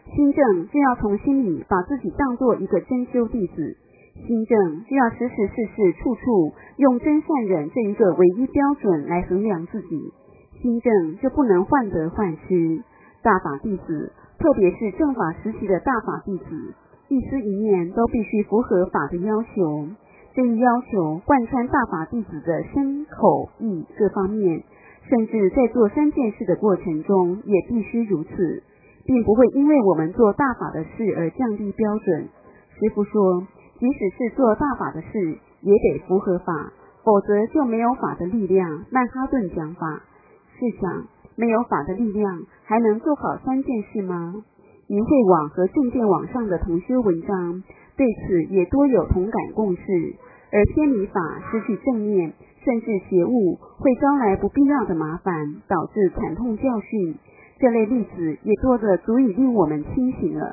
心正就要从心里把自己当作一个真修弟子，心正就要时时事事处处用真善忍这一个唯一标准来衡量自己，心正就不能患得患失。大法弟子，特别是正法时期的大法弟子，一思一念都必须符合法的要求，这一要求贯穿大法弟子的身口意各方面，甚至在做三件事的过程中也必须如此，并不会因为我们做大法的事而降低标准。师父说，即使是做大法的事也得符合法，否则就没有法的力量。曼哈顿讲法，试想没有法的力量还能做好三件事吗？明慧网和正见网上的同修文章对此也多有同感共识，而偏离法失去正念甚至邪误，会招来不必要的麻烦，导致惨痛教训。这类例子也多得足以令我们清醒了。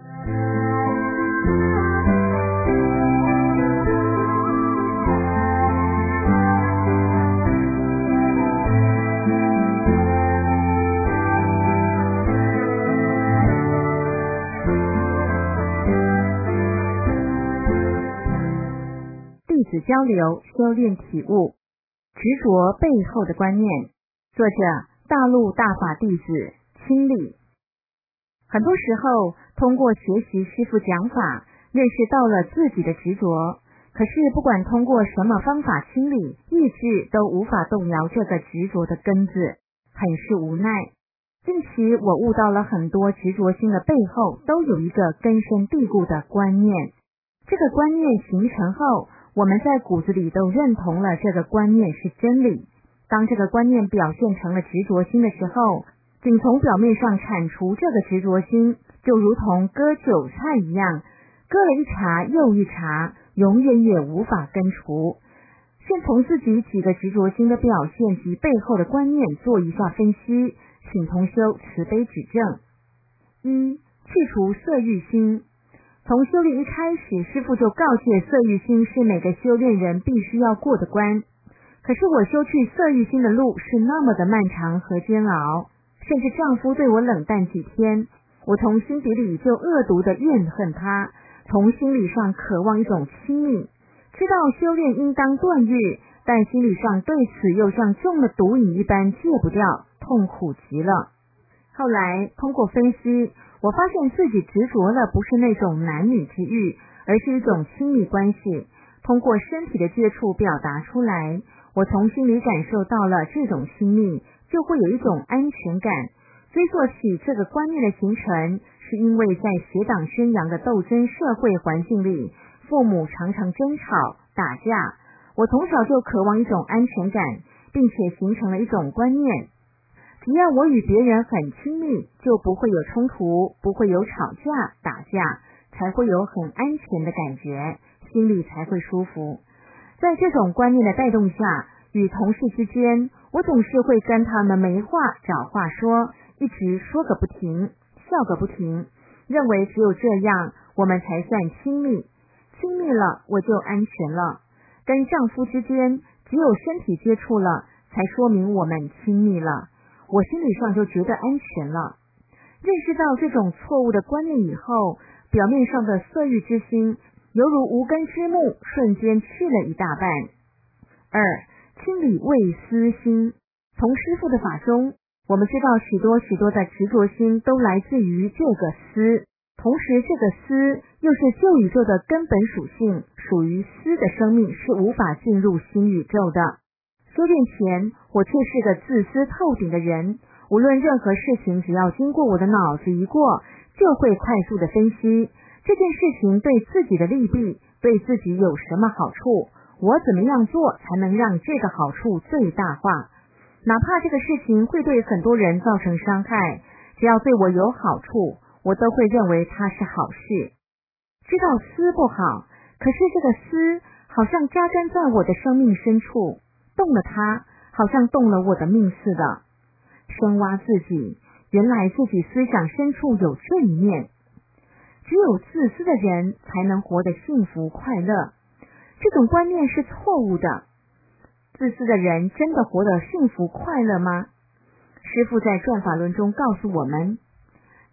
弟子交流修炼体悟，执着背后的观念。作者：大陆大法弟子清理。很多时候通过学习师父讲法，认识到了自己的执着，可是不管通过什么方法清理，意志都无法动摇这个执着的根子，很是无奈。近期我悟到了很多执着心的背后都有一个根深蒂固的观念，这个观念形成后，我们在骨子里都认同了这个观念是真理。当这个观念表现成了执着心的时候，仅从表面上铲除这个执着心，就如同割韭菜一样，割了一茬又一茬，永远也无法根除。先从自己几个执着心的表现及背后的观念做一下分析，请同修慈悲指正。一、去除色欲心。从修炼一开始，师父就告诫色欲心是每个修炼人必须要过的关。可是我修去色欲心的路是那么的漫长和煎熬，甚至丈夫对我冷淡几天，我从心底里就恶毒的怨恨他，从心理上渴望一种亲密，知道修炼应当断欲，但心理上对此又像中了毒瘾一般戒不掉，痛苦极了。后来通过分析，我发现自己执着的不是那种男女之欲，而是一种亲密关系，通过身体的接触表达出来。我从心里感受到了这种亲密，就会有一种安全感。追溯起这个观念的形成，是因为在邪党宣扬的斗争社会环境里，父母常常争吵打架，我从小就渴望一种安全感，并且形成了一种观念，只要我与别人很亲密，就不会有冲突，不会有吵架打架，才会有很安全的感觉，心里才会舒服。在这种观念的带动下，与同事之间，我总是会跟他们没话找话说，一直说个不停，笑个不停，认为只有这样我们才算亲密，亲密了我就安全了。跟丈夫之间只有身体接触了，才说明我们亲密了，我心理上就觉得安全了。认识到这种错误的观念以后，表面上的色欲之心犹如无根之木，瞬间去了一大半。二、清理畏私心。从师父的法中，我们知道许多许多的执着心都来自于这个私，同时这个私又是旧宇宙的根本属性，属于私的生命是无法进入新宇宙的。修炼前，我却是个自私透顶的人，无论任何事情只要经过我的脑子一过，就会快速的分析这件事情对自己的利弊，对自己有什么好处，我怎么样做才能让这个好处最大化。哪怕这个事情会对很多人造成伤害，只要对我有好处，我都会认为它是好事。知道私不好，可是这个私好像扎根在我的生命深处，动了它，好像动了我的命似的。深挖自己，原来自己思想深处有这一面。只有自私的人才能活得幸福快乐，这种观念是错误的。自私的人真的活得幸福快乐吗？师父在转法轮中告诉我们，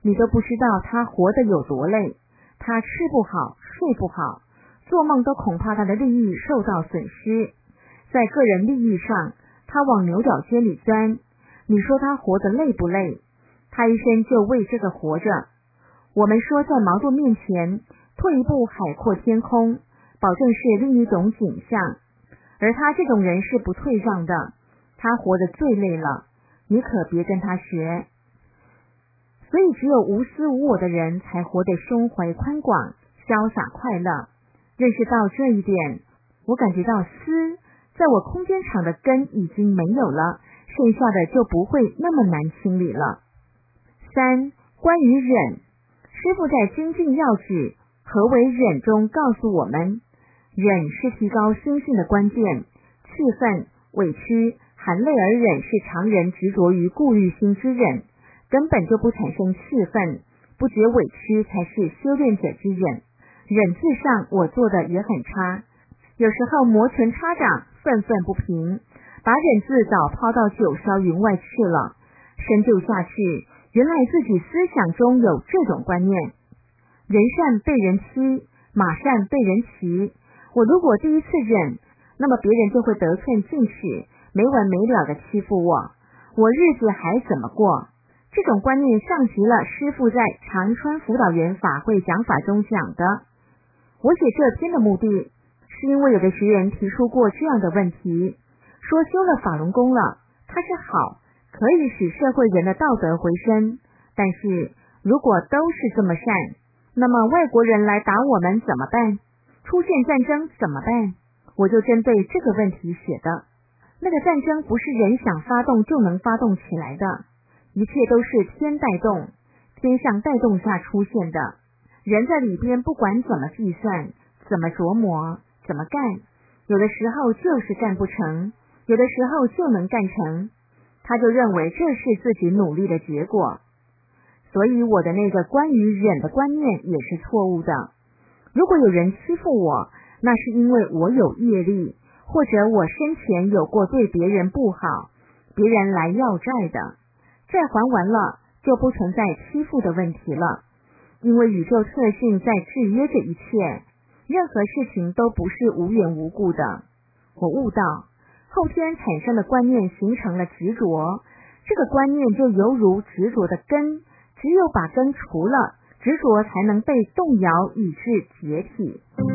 你都不知道他活得有多累，他吃不好，睡不好，做梦都恐怕他的利益受到损失，在个人利益上他往牛角尖里钻，你说他活得累不累？他一生就为这个活着。我们说在矛盾面前退一步海阔天空，保证是另一种景象，而他这种人是不退让的，他活得最累了，你可别跟他学。所以只有无私无我的人才活得胸怀宽广，潇洒快乐。认识到这一点，我感觉到私在我空间场的根已经没有了，剩下的就不会那么难清理了。三、关于忍，师父在精进要旨何为忍中告诉我们，忍是提高心性的关键，气愤、委屈、含泪而忍是常人执着于顾虑心之忍，根本就不产生气愤，不觉委屈才是修炼者之忍。忍字上我做的也很差，有时候摩拳擦掌，愤愤不平，把忍字早抛到九霄云外去了。深究下去，原来自己思想中有这种观念，人善被人欺，马善被人骑。我如果第一次忍，那么别人就会得寸进尺，没完没了的欺负我，我日子还怎么过？这种观念像极了师父在长川辅导员法会讲法中讲的。我写这篇的目的，是因为有的学员提出过这样的问题，说修了法轮功了，它是好，可以使社会人的道德回升，但是如果都是这么善，那么外国人来打我们怎么办？出现战争怎么办？我就针对这个问题写的。那个战争不是人想发动就能发动起来的，一切都是天带动，天象带动下出现的。人在里边不管怎么计算，怎么琢磨，怎么干，有的时候就是干不成，有的时候就能干成，他就认为这是自己努力的结果。所以我的那个关于忍的观念也是错误的。如果有人欺负我，那是因为我有业力，或者我生前有过对别人不好，别人来要债的，债还完了就不存在欺负的问题了。因为宇宙特性在制约着一切，任何事情都不是无缘无故的。我悟到，后天产生的观念形成了执着，这个观念就犹如执着的根，只有把根除了，执着才能被动摇以致解体。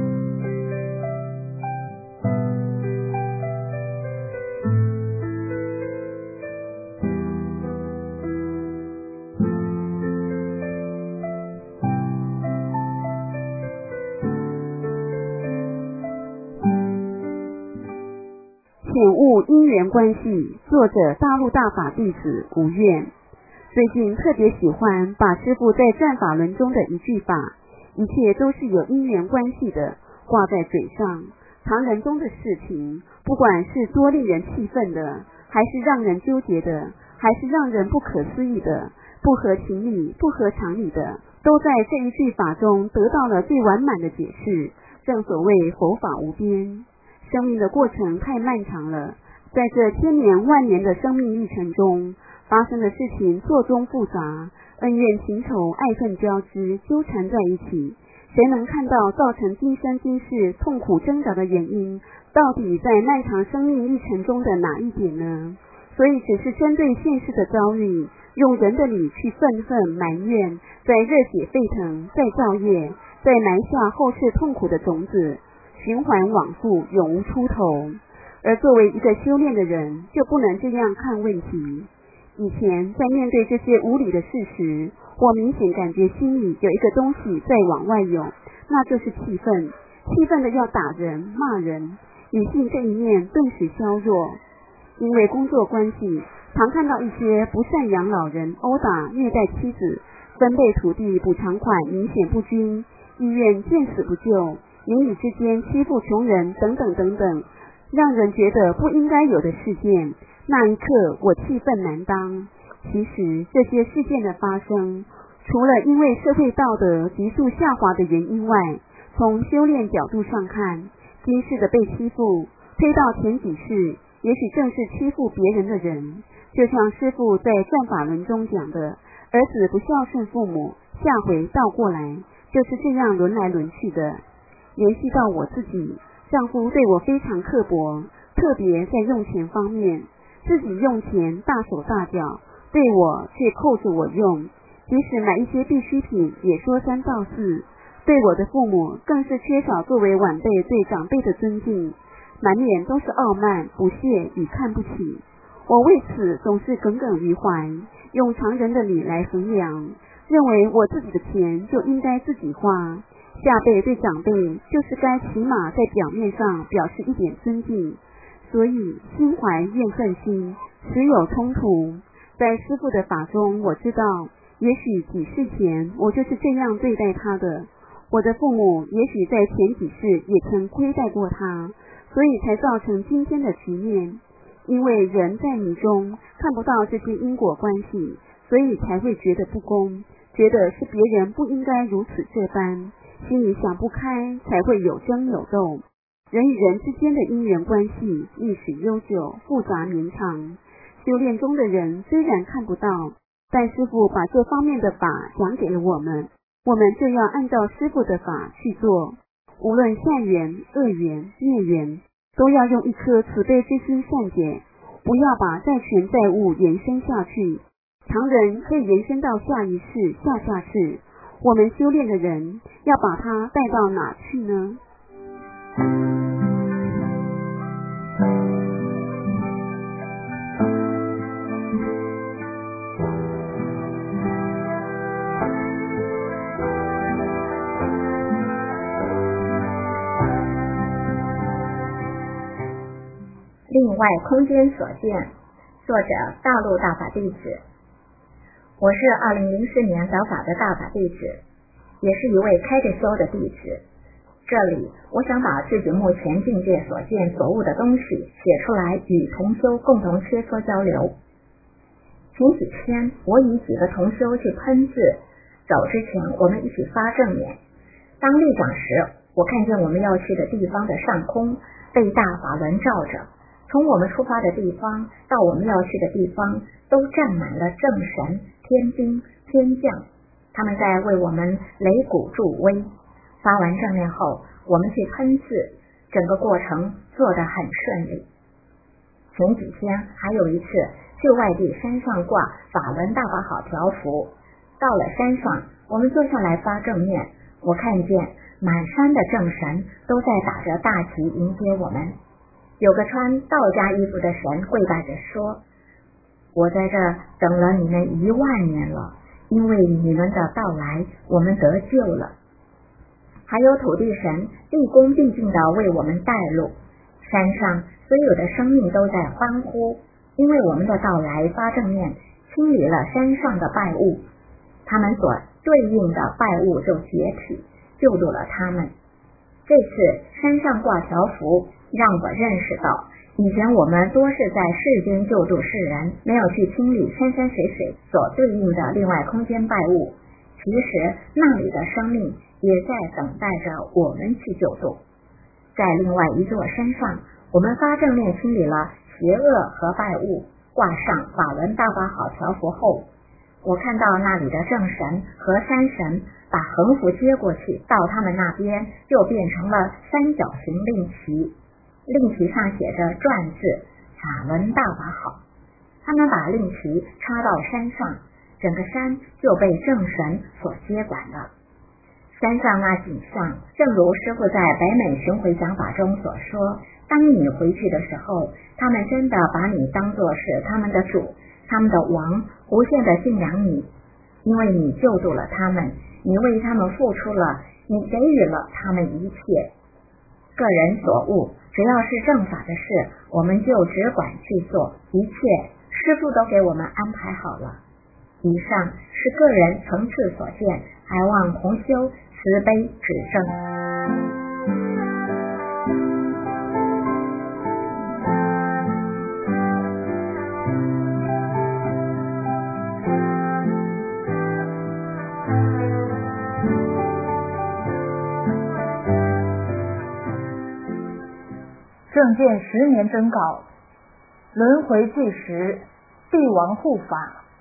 显悟因缘关系，作者大陆大法弟子吴愿。最近特别喜欢把师父在战法轮中的一句法，一切都是有因缘关系的，挂在嘴上。常人中的事情，不管是多令人气愤的，还是让人纠结的，还是让人不可思议的，不合情理、不合常理的，都在这一句法中得到了最完满的解释。正所谓佛法无边，生命的过程太漫长了，在这千年万年的生命历程中，发生的事情错综复杂，恩怨情仇、爱恨交织，纠缠在一起。谁能看到造成今生今世痛苦挣扎的原因，到底在漫长生命历程中的哪一点呢？所以只是针对现世的遭遇，用人的理去愤恨埋怨，再热血沸腾，再造业，再埋下后世痛苦的种子，循环往复，永无出头。而作为一个修炼的人，就不能这样看问题。以前在面对这些无理的事实，我明显感觉心里有一个东西在往外涌，那就是气愤。气愤的要打人、骂人，理性这一面顿时削弱。因为工作关系，常看到一些不赡养老人、殴打、虐待妻子、分配土地补偿款明显不均、医院见死不救、邻里之间欺负穷人等等等等，让人觉得不应该有的事件。那一刻我气愤难当。其实这些事件的发生，除了因为社会道德急速下滑的原因外，从修炼角度上看，今世的被欺负推到前几世，也许正是欺负别人的人。就像师父在战法轮中讲的， 儿子不孝顺父母，下回倒过来，就是这样轮来轮去的。联系到我自己，丈夫对我非常刻薄，特别在用钱方面，自己用钱大手大脚，对我却扣着我用，即使买一些必需品也说三道四，对我的父母更是缺少作为晚辈对长辈的尊敬，满脸都是傲慢、不屑与看不起。我为此总是耿耿于怀，用常人的理来衡量，认为我自己的钱就应该自己花，下辈对长辈就是该起码在表面上表示一点尊敬，所以心怀怨恨心，时有冲突。在师父的法中，我知道也许几世前我就是这样对待他的，我的父母也许在前几世也曾亏待过他，所以才造成今天的局面。因为人在迷中看不到这些因果关系，所以才会觉得不公，觉得是别人不应该如此这般，心里想不开，才会有争有斗。人与人之间的因缘关系历史悠久，复杂绵长，修炼中的人虽然看不到，但师父把这方面的法讲给了我们，我们就要按照师父的法去做，无论善缘、恶缘、孽缘，都要用一颗慈悲之心善解，不要把债权债务延伸下去。常人可以延伸到下一世、下下世，我们修炼的人要把它带到哪去呢？ 另外空间所见，作者大陆大法弟子。我是二零零四年得法的大法弟子，也是一位开着修的弟子。这里我想把自己目前境界所见所悟的东西写出来，与同修共同切磋交流。前几天我与几个同修去喷字，走之前我们一起发正念。当立掌时，我看见我们要去的地方的上空被大法轮罩着，从我们出发的地方到我们要去的地方，都站满了正神、天兵、天将，他们在为我们擂鼓助威。发完正念后，我们去喷字，整个过程做得很顺利。前几天还有一次去外地山上挂法轮大法好条幅，到了山上，我们坐下来发正念，我看见满山的正神都在打着大旗迎接我们。有个穿道家衣服的神跪拜着说，我在这等了你们一万年了，因为你们的到来，我们得救了。还有土地神毕恭毕敬地为我们带路，山上所有的生命都在欢呼，因为我们的到来发正念，清理了山上的败物，他们所对应的败物就解体，救度了他们。这次山上挂条幅，让我认识到，以前我们多是在世间救助世人，没有去清理山山水水所对应的另外空间败物，其实那里的生命也在等待着我们去救助。在另外一座山上，我们发正念清理了邪恶和败物，挂上法轮大法好条幅后，我看到那里的正神和山神把横幅接过去，到他们那边就变成了三角形令旗，令旗上写着篆字法轮大法好。他们把令旗插到山上，整个山就被正神所接管了。山上那景象，正如师父在北美巡回讲法中所说，当你回去的时候，他们真的把你当作是他们的主，他们的王，无限的敬仰你，因为你救助了他们，你为他们付出了，你给予了他们一切。个人所悟，只要是正法的事，我们就只管去做，一切师父都给我们安排好了。以上是个人层次所见，还望同修慈悲指正。 正见十年征稿，轮回计时，帝王护法，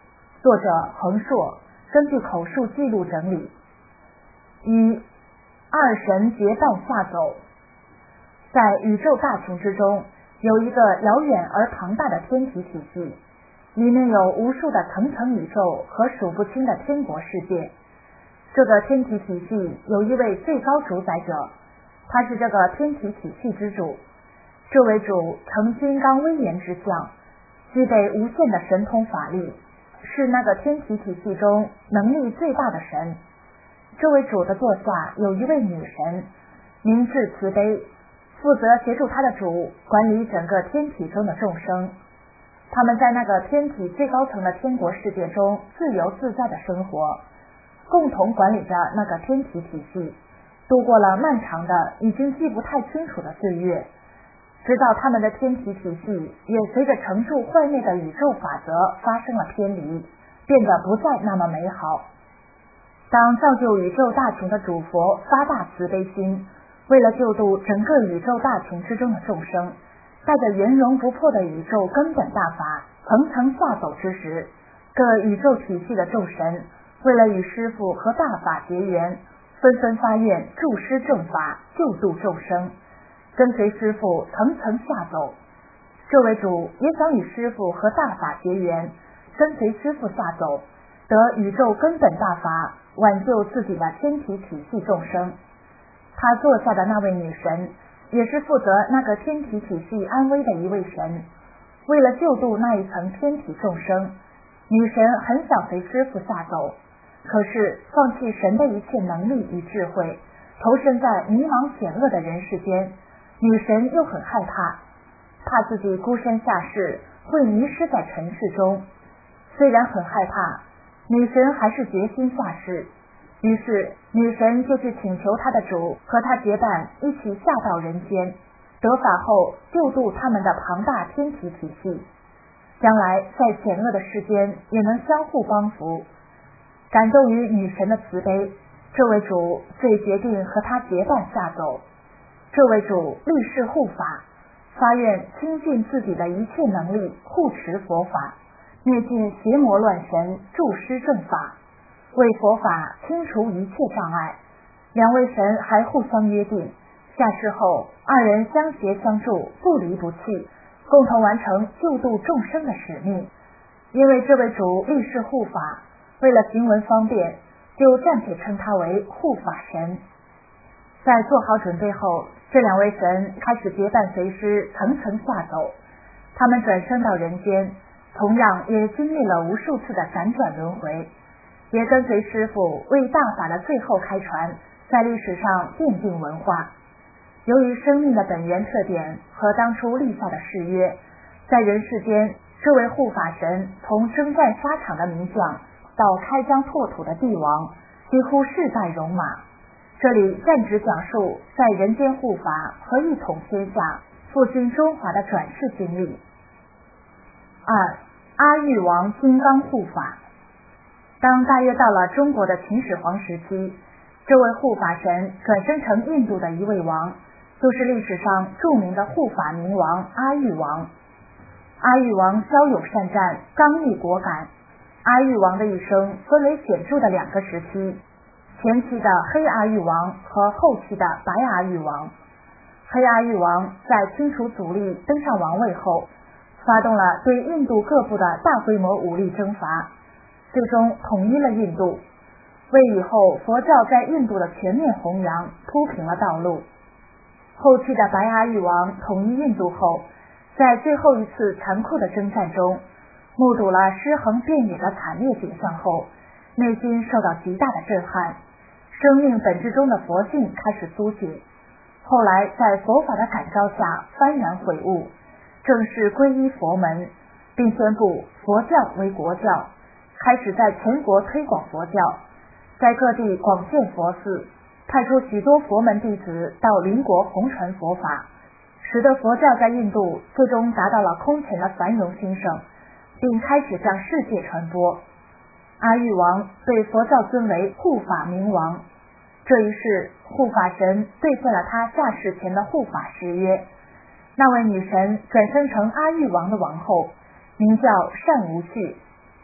作者彭硕，根据口述记录整理。一、二神结伴下走。在宇宙大群之中，有一个遥远而庞大的天体体系，里面有无数的层层宇宙和数不清的天国世界。这个天体体系有一位最高主宰者，他是这个天体体系之主。这位主呈金刚威严之相，具备无限的神通法力，是那个天体体系中能力最大的神。这位主的座下有一位女神，明智慈悲，负责协助他的主管理整个天体中的众生。他们在那个天体最高层的天国世界中自由自在的生活，共同管理着那个天体体系，度过了漫长的已经记不太清楚的岁月，直到他们的天体体系也随着成住坏灭的宇宙法则发生了偏离，变得不再那么美好。当造就宇宙大群的主佛发大慈悲心，为了救度整个宇宙大群之中的众生，带着圆融不破的宇宙根本大法层层下走之时，各宇宙体系的众神为了与师父和大法结缘，纷纷发愿助师正法，救度众生，跟随师父层层下走。这位主也想与师父和大法结缘，跟随师父下走，得宇宙根本大法，挽救自己的天体体系众生。他座下的那位女神也是负责那个天体体系安危的一位神。为了救度那一层天体众生，女神很想随师父下走，可是放弃神的一切能力与智慧，投身在迷茫险恶的人世间，女神又很害怕，怕自己孤身下世会迷失在尘世中。虽然很害怕，女神还是决心下世。于是女神就去请求她的主和她结伴一起下到人间，得法后救度他们的庞大天体体系，将来在险恶的世间也能相互帮扶。感动于女神的慈悲，这位主遂决定和她结伴下走。这位主立誓护法，发愿倾尽自己的一切能力护持佛法，灭尽邪魔乱神，助施正法，为佛法清除一切障碍。两位神还互相约定，下世后二人相携相助，不离不弃，共同完成救度众生的使命。因为这位主立誓护法，为了行文方便，就暂且称他为护法神。在做好准备后，这两位神开始结伴随师层层下走。他们转生到人间，同样也经历了无数次的辗转轮回，也跟随师父为大法的最后开传，在历史上奠定文化。由于生命的本源特点和当初立下的誓约，在人世间，这位护法神从征战沙场的名将到开疆拓土的帝王，几乎世代戎马。这里暂只讲述在人间护法和一统天下、复兴中华的转世经历。二、阿育王金刚护法。当大约到了中国的秦始皇时期，这位护法神转生成印度的一位王，就是历史上著名的护法明王阿育王。阿育王骁勇善战，刚毅果敢。阿育王的一生分为显著的两个时期，前期的黑阿育王和后期的白阿育王。黑阿育王在清除阻力登上王位后，发动了对印度各部的大规模武力征伐，最终统一了印度，为以后佛教在印度的全面弘扬铺平了道路。后期的白阿育王统一印度后，在最后一次残酷的征战中，目睹了尸横遍野的惨烈景象后，内心受到极大的震撼，生命本质中的佛性开始苏醒。后来在佛法的感召下幡然悔悟，正式皈依佛门，并宣布佛教为国教，开始在全国推广佛教，在各地广建佛寺，派出许多佛门弟子到邻国弘传佛法，使得佛教在印度最终达到了空前的繁荣兴盛，并开始向世界传播。阿育王被佛教尊为护法明王，这一世护法神兑现了他下世前的护法誓约。那位女神转生成阿育王的王后，名叫单无绪，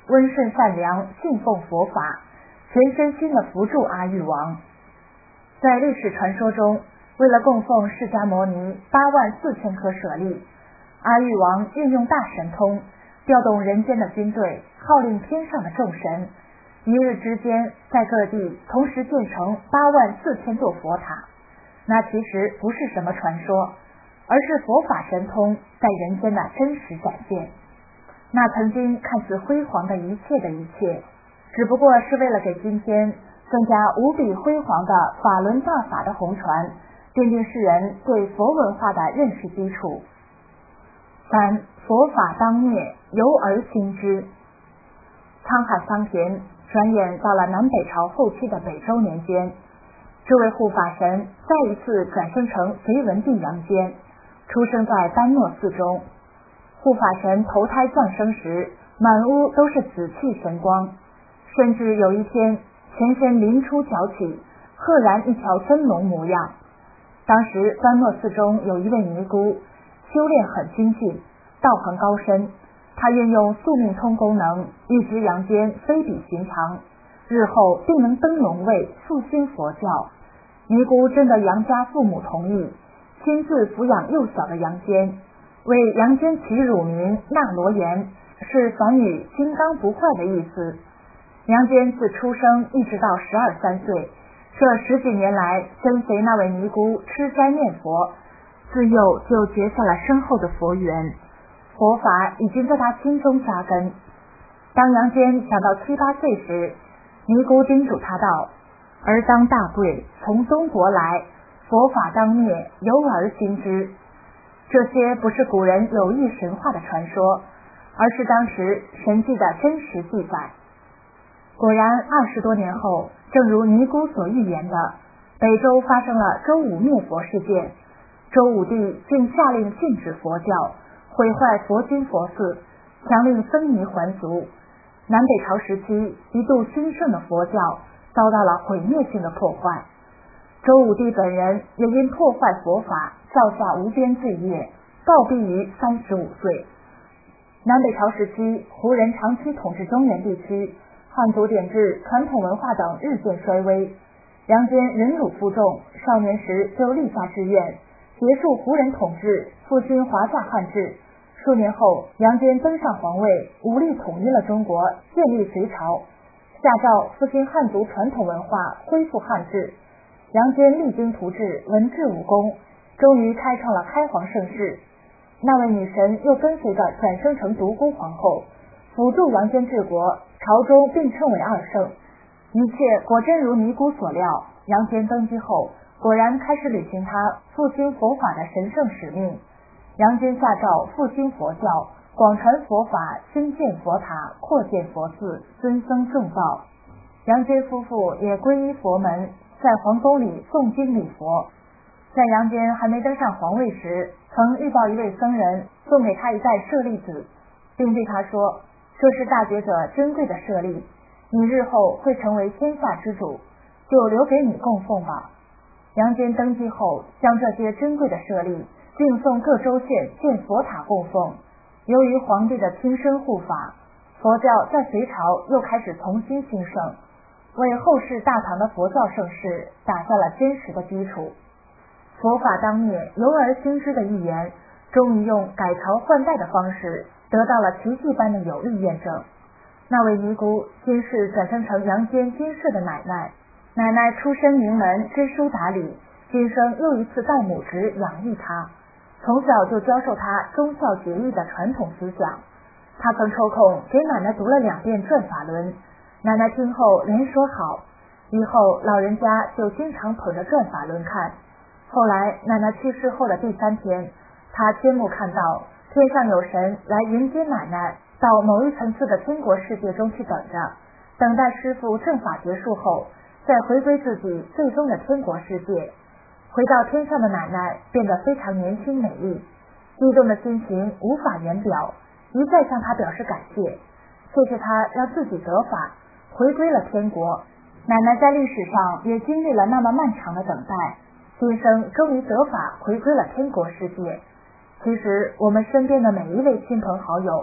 温顺善良，信奉佛法，全身心的扶助阿育王。在历史传说中，为了供奉释迦牟尼八万四千颗舍利，阿育王运用大神通，调动人间的军队，号令天上的众神，一日之间在各地同时建成八万四千座佛塔。那其实不是什么传说，而是佛法神通在人间的真实展现。那曾经看似辉煌的一切的一切，只不过是为了给今天更加无比辉煌的法轮大法的红传奠定世人对佛文化的认识基础。三、佛法当灭，由而兴之。沧海桑田，转眼到了南北朝后期的北周年间，这位护法神再一次转生成隋文帝杨坚，出生在丹诺寺中。护法神投胎降生时，满屋都是紫气神光，甚至有一天全身鳞出角起，赫然一条真龙模样。当时丹诺寺中有一位尼姑，修炼很精进，道行高深，她运用宿命通功能，预知阳间非比寻常，日后定能登龙位，复兴佛教。尼姑征得杨家父母同意，亲自抚养幼小的杨坚，为杨坚起乳名那罗延，是梵语金刚不坏的意思。杨坚自出生一直到十二三岁，这十几年来跟随那位尼姑吃斋念佛，自幼就结下了深厚的佛缘，佛法已经在他心中扎根。当杨坚长到七八岁时，尼姑叮嘱他道：儿当大贵，从东国来，佛法当灭，由而兴之。这些不是古人有意神话的传说，而是当时神迹的真实记载。果然二十多年后，正如尼姑所预言的，北周发生了周武灭佛事件，周武帝竟下令禁止佛教，毁坏佛经佛寺，强令僧尼还俗。南北朝时期一度兴盛的佛教遭到了毁灭性的破坏。周武帝本人也因破坏佛法造下无边罪业，暴毙于三十五岁。南北朝时期，胡人长期统治中原地区，汉族典制、传统文化等日渐衰微。杨坚忍辱负重，少年时就立下志愿，结束胡人统治，复兴华夏汉制。数年后，杨坚登上皇位，武力统一了中国，建立隋朝，下诏复兴汉族传统文化，恢复汉制。杨坚励精图治，文治武功，终于开创了开皇盛世。那位女神又跟随着转生成独孤皇后，辅助杨坚治国，朝中并称为二圣。一切果真如尼姑所料，杨坚登基后，果然开始履行他复兴佛法的神圣使命。杨坚下诏复兴佛教，广传佛法，兴建佛塔，扩建佛寺，尊僧重道。杨坚夫妇也皈依佛门，在皇宫里诵经礼佛。在杨坚还没登上皇位时，曾遇到一位僧人，送给他一袋舍利子，并对他说：这是大觉者珍贵的舍利，你日后会成为天下之主，就留给你供奉吧。杨坚登基后，将这些珍贵的舍利并送各州县建佛塔供奉。由于皇帝的亲身护法，佛教在隋朝又开始重新兴盛，为后世大唐的佛教盛世打下了坚实的基础。佛法当灭，由而兴之的预言，终于用改朝换代的方式得到了奇迹般的有力验证。那位尼姑今世转生成杨坚金氏的奶奶，奶奶出身名门，知书达理，今生又一次代母职养育她，从小就教授她忠孝节义的传统思想。她曾抽空给奶奶读了两遍转法轮，奶奶听后连说好，以后老人家就经常捧着转法轮看。后来奶奶去世后的第三天，她天目看到天上有神来迎接奶奶到某一层次的天国世界中去等着，等待师父正法结束后再回归自己最终的天国世界。回到天上的奶奶变得非常年轻美丽，激动的心情无法言表，一再向她表示感谢，谢谢她让自己得法，回归了天国。奶奶在历史上也经历了那么漫长的等待，今生终于得法回归了天国世界。其实我们身边的每一位亲朋好友，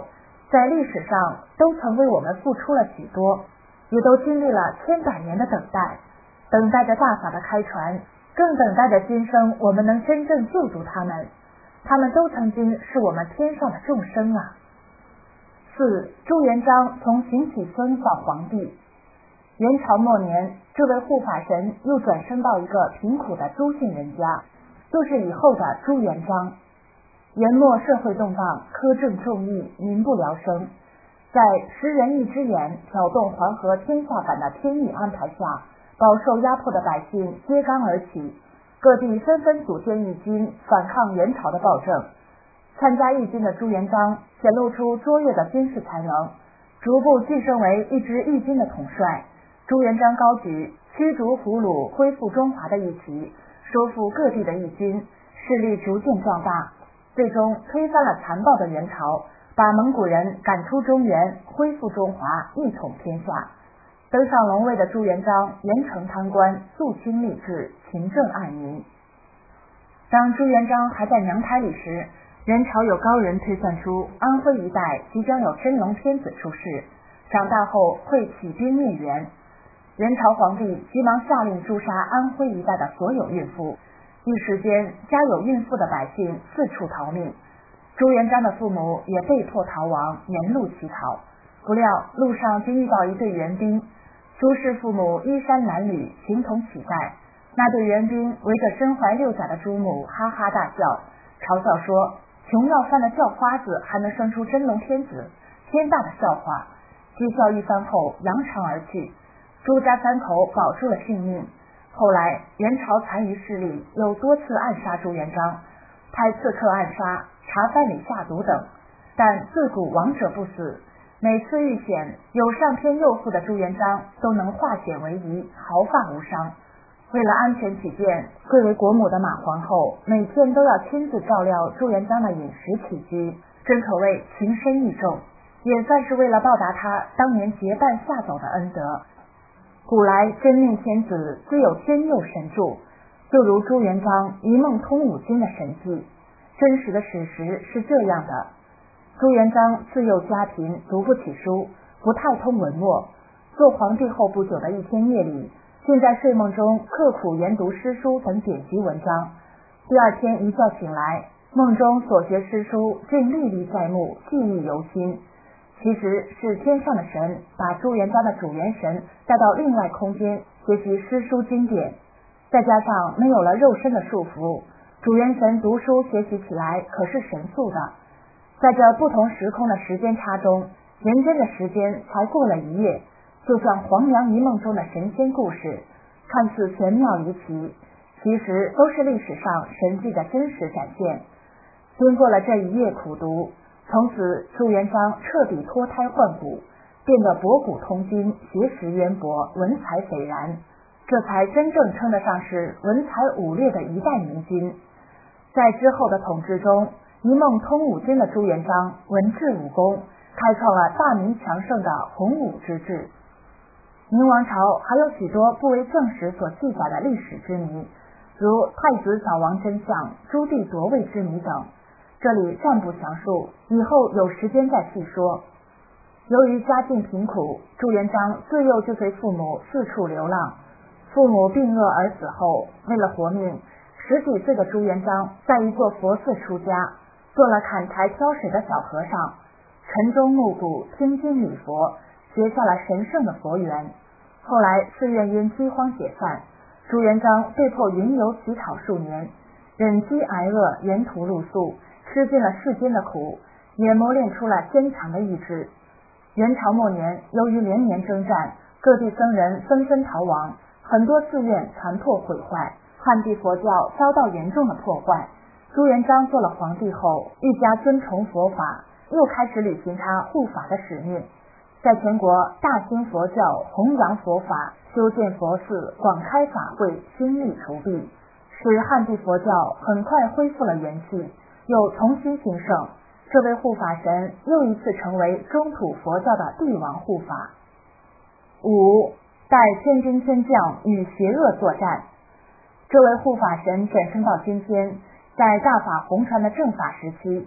在历史上都曾为我们付出了许多，也都经历了千百年的等待，等待着大法的开传，更等待着今生我们能真正救助他们。他们都曾经是我们天上的众生啊。四、朱元璋从行启孙到皇帝。元朝末年，这位护法神又转生到一个贫苦的朱姓人家，就是以后的朱元璋。元末社会动荡，苛政重义，民不聊生。在识人义之眼，挑动黄河天下版的天意安排下，饱受压迫的百姓揭竿而起，各地纷纷组建义军反抗元朝的暴政。参加义军的朱元璋显露出卓越的军事才能，逐步晋升为一支义军的统帅。朱元璋高举驱逐俘虏、恢复中华的义旗，收复各地的义军，势力逐渐壮大，最终推翻了残暴的元朝，把蒙古人赶出中原，恢复中华，一统天下。登上龙位的朱元璋严惩贪官，肃清吏治，勤政爱民。当朱元璋还在娘胎里时，元朝有高人推算出安徽一带即将有真龙天子出世，长大后会起兵灭元。元朝皇帝急忙下令诛杀安徽一带的所有孕妇，一时间家有孕妇的百姓四处逃命，朱元璋的父母也被迫逃亡，沿路乞讨。不料路上竟遇到一队援兵，朱氏父母衣衫褴褛，形同乞丐。那队援兵围着身怀六甲的朱母哈哈大笑，嘲笑说：穷要饭的叫花子还能生出真龙天子，天大的笑话！讥笑一番后扬长而去。朱家三口保住了性命。后来元朝残余势力又多次暗杀朱元璋，派刺客暗杀、查藩里下毒等，但自古亡者不死，每次遇险，有上天佑护的朱元璋都能化险为夷，毫发无伤。为了安全起见，贵为国母的马皇后每天都要亲自照料朱元璋的饮食起居，真可谓情深意重，也算是为了报答他当年结伴下走的恩德。古来真命天子自有天佑神助，就如朱元璋一梦通五经的神迹。真实的史实是这样的：朱元璋自幼家贫，读不起书，不太通文墨。做皇帝后不久的一天夜里，竟在睡梦中刻苦研读诗书等典籍文章。第二天一觉醒来，梦中所学诗书竟历历在目，记忆犹新。其实是天上的神把朱元璋的主元神带到另外空间学习诗书经典，再加上没有了肉身的束缚，主元神读书学习起来可是神速的。在这不同时空的时间差中，人间的时间才过了一夜，就像黄粱一梦中的神仙故事，看似玄妙离奇，其实都是历史上神迹的真实展现。经过了这一夜苦读，从此朱元璋彻底脱胎换骨，变得博古通今，学识渊博，文采斐然，这才真正称得上是文采武略的一代明君。在之后的统治中，一梦通五经的朱元璋文治武功，开创了大明强盛的洪武之治。明王朝还有许多不为正史所记载的历史之谜，如太子早亡真相、朱棣夺位之谜等，这里暂不详述，以后有时间再细说。由于家境贫苦，朱元璋自幼就随父母四处流浪。父母病恶而死后，为了活命，十几岁的朱元璋在一座佛寺出家，做了砍柴挑水的小和尚，晨钟暮鼓，听经礼佛，结下了神圣的佛缘。后来寺院因饥荒解散，朱元璋被迫云游乞讨数年，忍饥挨饿，沿途露宿，吃尽了世间的苦，也磨练出了坚强的意志。元朝末年，由于连年征战，各地僧人纷纷逃亡，很多寺院残破毁坏，汉地佛教遭到严重的破坏。朱元璋做了皇帝后，愈加尊崇佛法，又开始履行他护法的使命，在全国大兴佛教，弘扬佛法，修建佛寺，广开法会，兴利除弊，使汉地佛教很快恢复了元气，又重新兴盛。这位护法神又一次成为中土佛教的帝王护法。五、带天兵天将与邪恶作战。这位护法神转生到今天，在大法弘传的正法时期，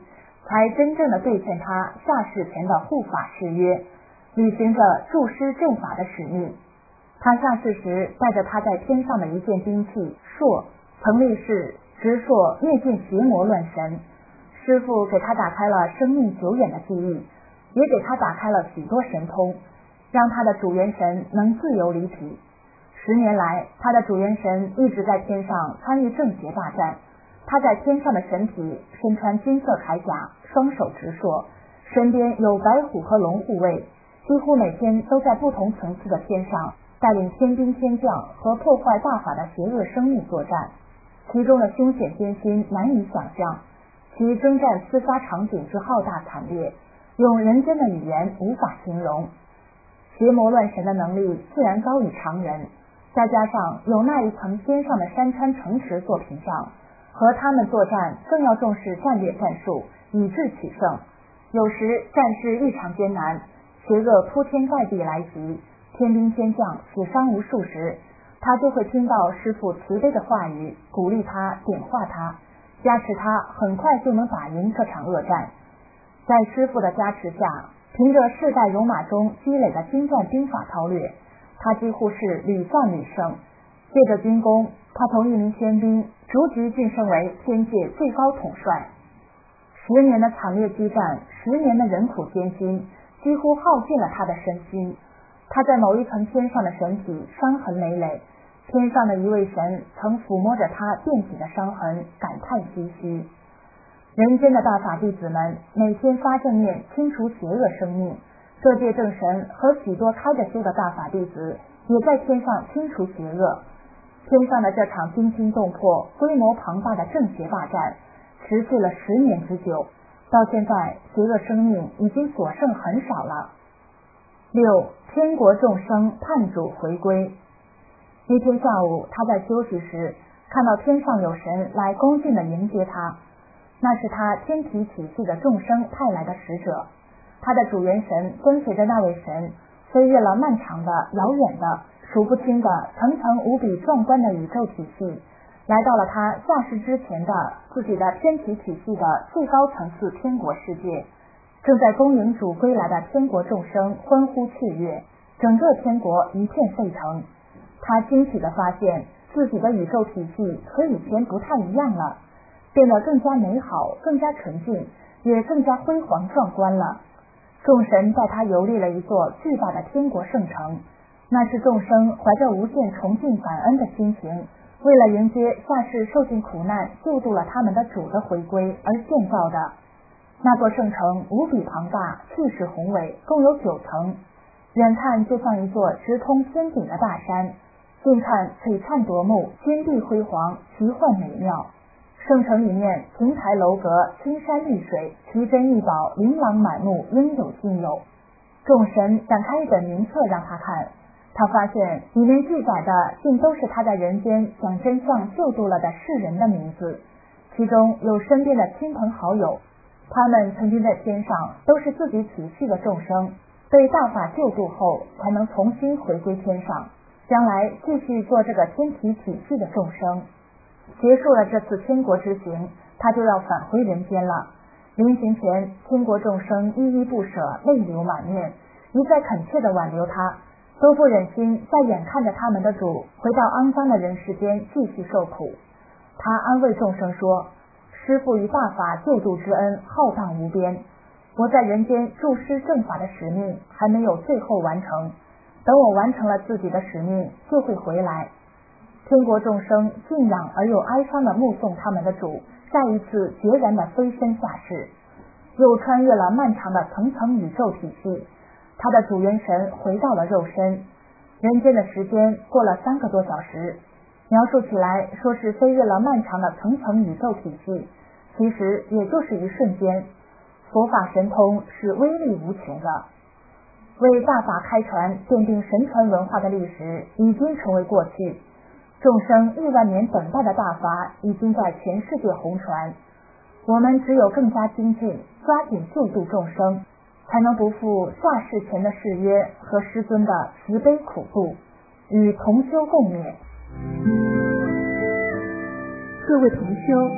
才真正的兑现他下世前的护法誓约，履行着助师正法的使命。他下世时带着他在天上的一件兵器槊，曾立誓直槊灭尽邪魔乱神。师父给他打开了生命久远的记忆，也给他打开了许多神通，让他的主元神能自由离体。十年来，他的主元神一直在天上参与正邪大战。他在天上的神体身穿金色铠甲，双手执槊，身边有白虎和龙护卫，几乎每天都在不同层次的天上带领天兵天将和破坏大法的邪恶生命作战，其中的凶险艰辛难以想象，其征战厮杀场景之浩大惨烈，用人间的语言无法形容。邪魔乱神的能力自然高于常人，再加上有那一层天上的山川城池做屏障，和他们作战更要重视战略战术，以智取胜。有时战事异常艰难，邪恶铺天盖地来袭，天兵天将死伤无数时，他就会听到师父慈悲的话语，鼓励他，点化他，加持他很快就能打赢这场恶战。在师父的加持下，凭着世代戎马中积累的精湛兵法韬略，他几乎是屡战屡胜。借着军功，他从一名天兵逐级晋升为天界最高统帅。十年的惨烈激战，十年的人苦艰辛，几乎耗尽了他的身心。他在某一层天上的神体伤痕累累，天上的一位神曾抚摸着他遍体的伤痕，感叹唏嘘。人间的大法弟子们每天发正念，清除邪恶生命，各界正神和许多开着修的大法弟子也在天上清除邪恶。天上的这场惊心动魄、规模庞大的正邪大战持续了十年之久，到现在邪恶生命已经所剩很少了。六，天国众生盼主回归。一天下午，他在休息时看到天上有神来恭敬地迎接他，那是他天体体系的众生派来的使者。他的主元神跟随着那位神飞越了漫长的、遥远的、数不清的层层无比壮观的宇宙体系，来到了他下世之前的自己的天体体系的最高层次天国世界，正在恭迎主归来的天国众生欢呼雀跃，整个天国一片沸腾。他惊喜地发现自己的宇宙体系和以前不太一样了，变得更加美好，更加纯净，也更加辉煌壮观了。众神带他游历了一座巨大的天国圣城，那是众生怀着无限崇敬感恩的心情，为了迎接下世受尽苦难救度了他们的主的回归而建造的。那座圣城无比庞大，气势宏伟，共有九层，远看就像一座直通天顶的大山，近看璀璨夺目，金碧辉煌，奇幻美妙。圣城里面亭台楼阁，青山绿水，奇珍异宝琳琅满目，应有尽有。众神展开一本名册让他看，他发现里面记载的竟都是他在人间讲真相救度了的世人的名字，其中有身边的亲朋好友，他们曾经在天上都是自己体系的众生，被大法救度后才能重新回归天上，将来继续做这个天体体系的众生。结束了这次天国之行，他就要返回人间了。临行前，天国众生依依不舍，泪流满面，一再恳切地挽留他，都不忍心再眼看着他们的主回到肮脏的人世间继续受苦。他安慰众生说，师父于大法救度之恩浩荡无边，我在人间助师正法的使命还没有最后完成，等我完成了自己的使命就会回来。天国众生敬仰而又哀伤地目送他们的主再一次决然地飞身下世，又穿越了漫长的层层宇宙体系，他的主元神回到了肉身。人间的时间过了三个多小时，描述起来说是飞越了漫长的层层宇宙体系，其实也就是一瞬间。佛法神通是威力无穷的，为大法开传奠定神传文化的历史已经成为过去，众生亿万年等待的大法已经在全世界红传，我们只有更加精进，抓紧救度众生，才能不负下世前的誓约和师尊的慈悲苦度，与同修共勉。 各位同修，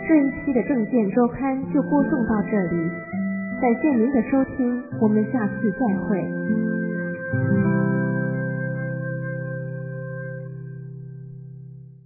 这一期的证件周刊就播送到这里，感谢您的收听，我们下次再会。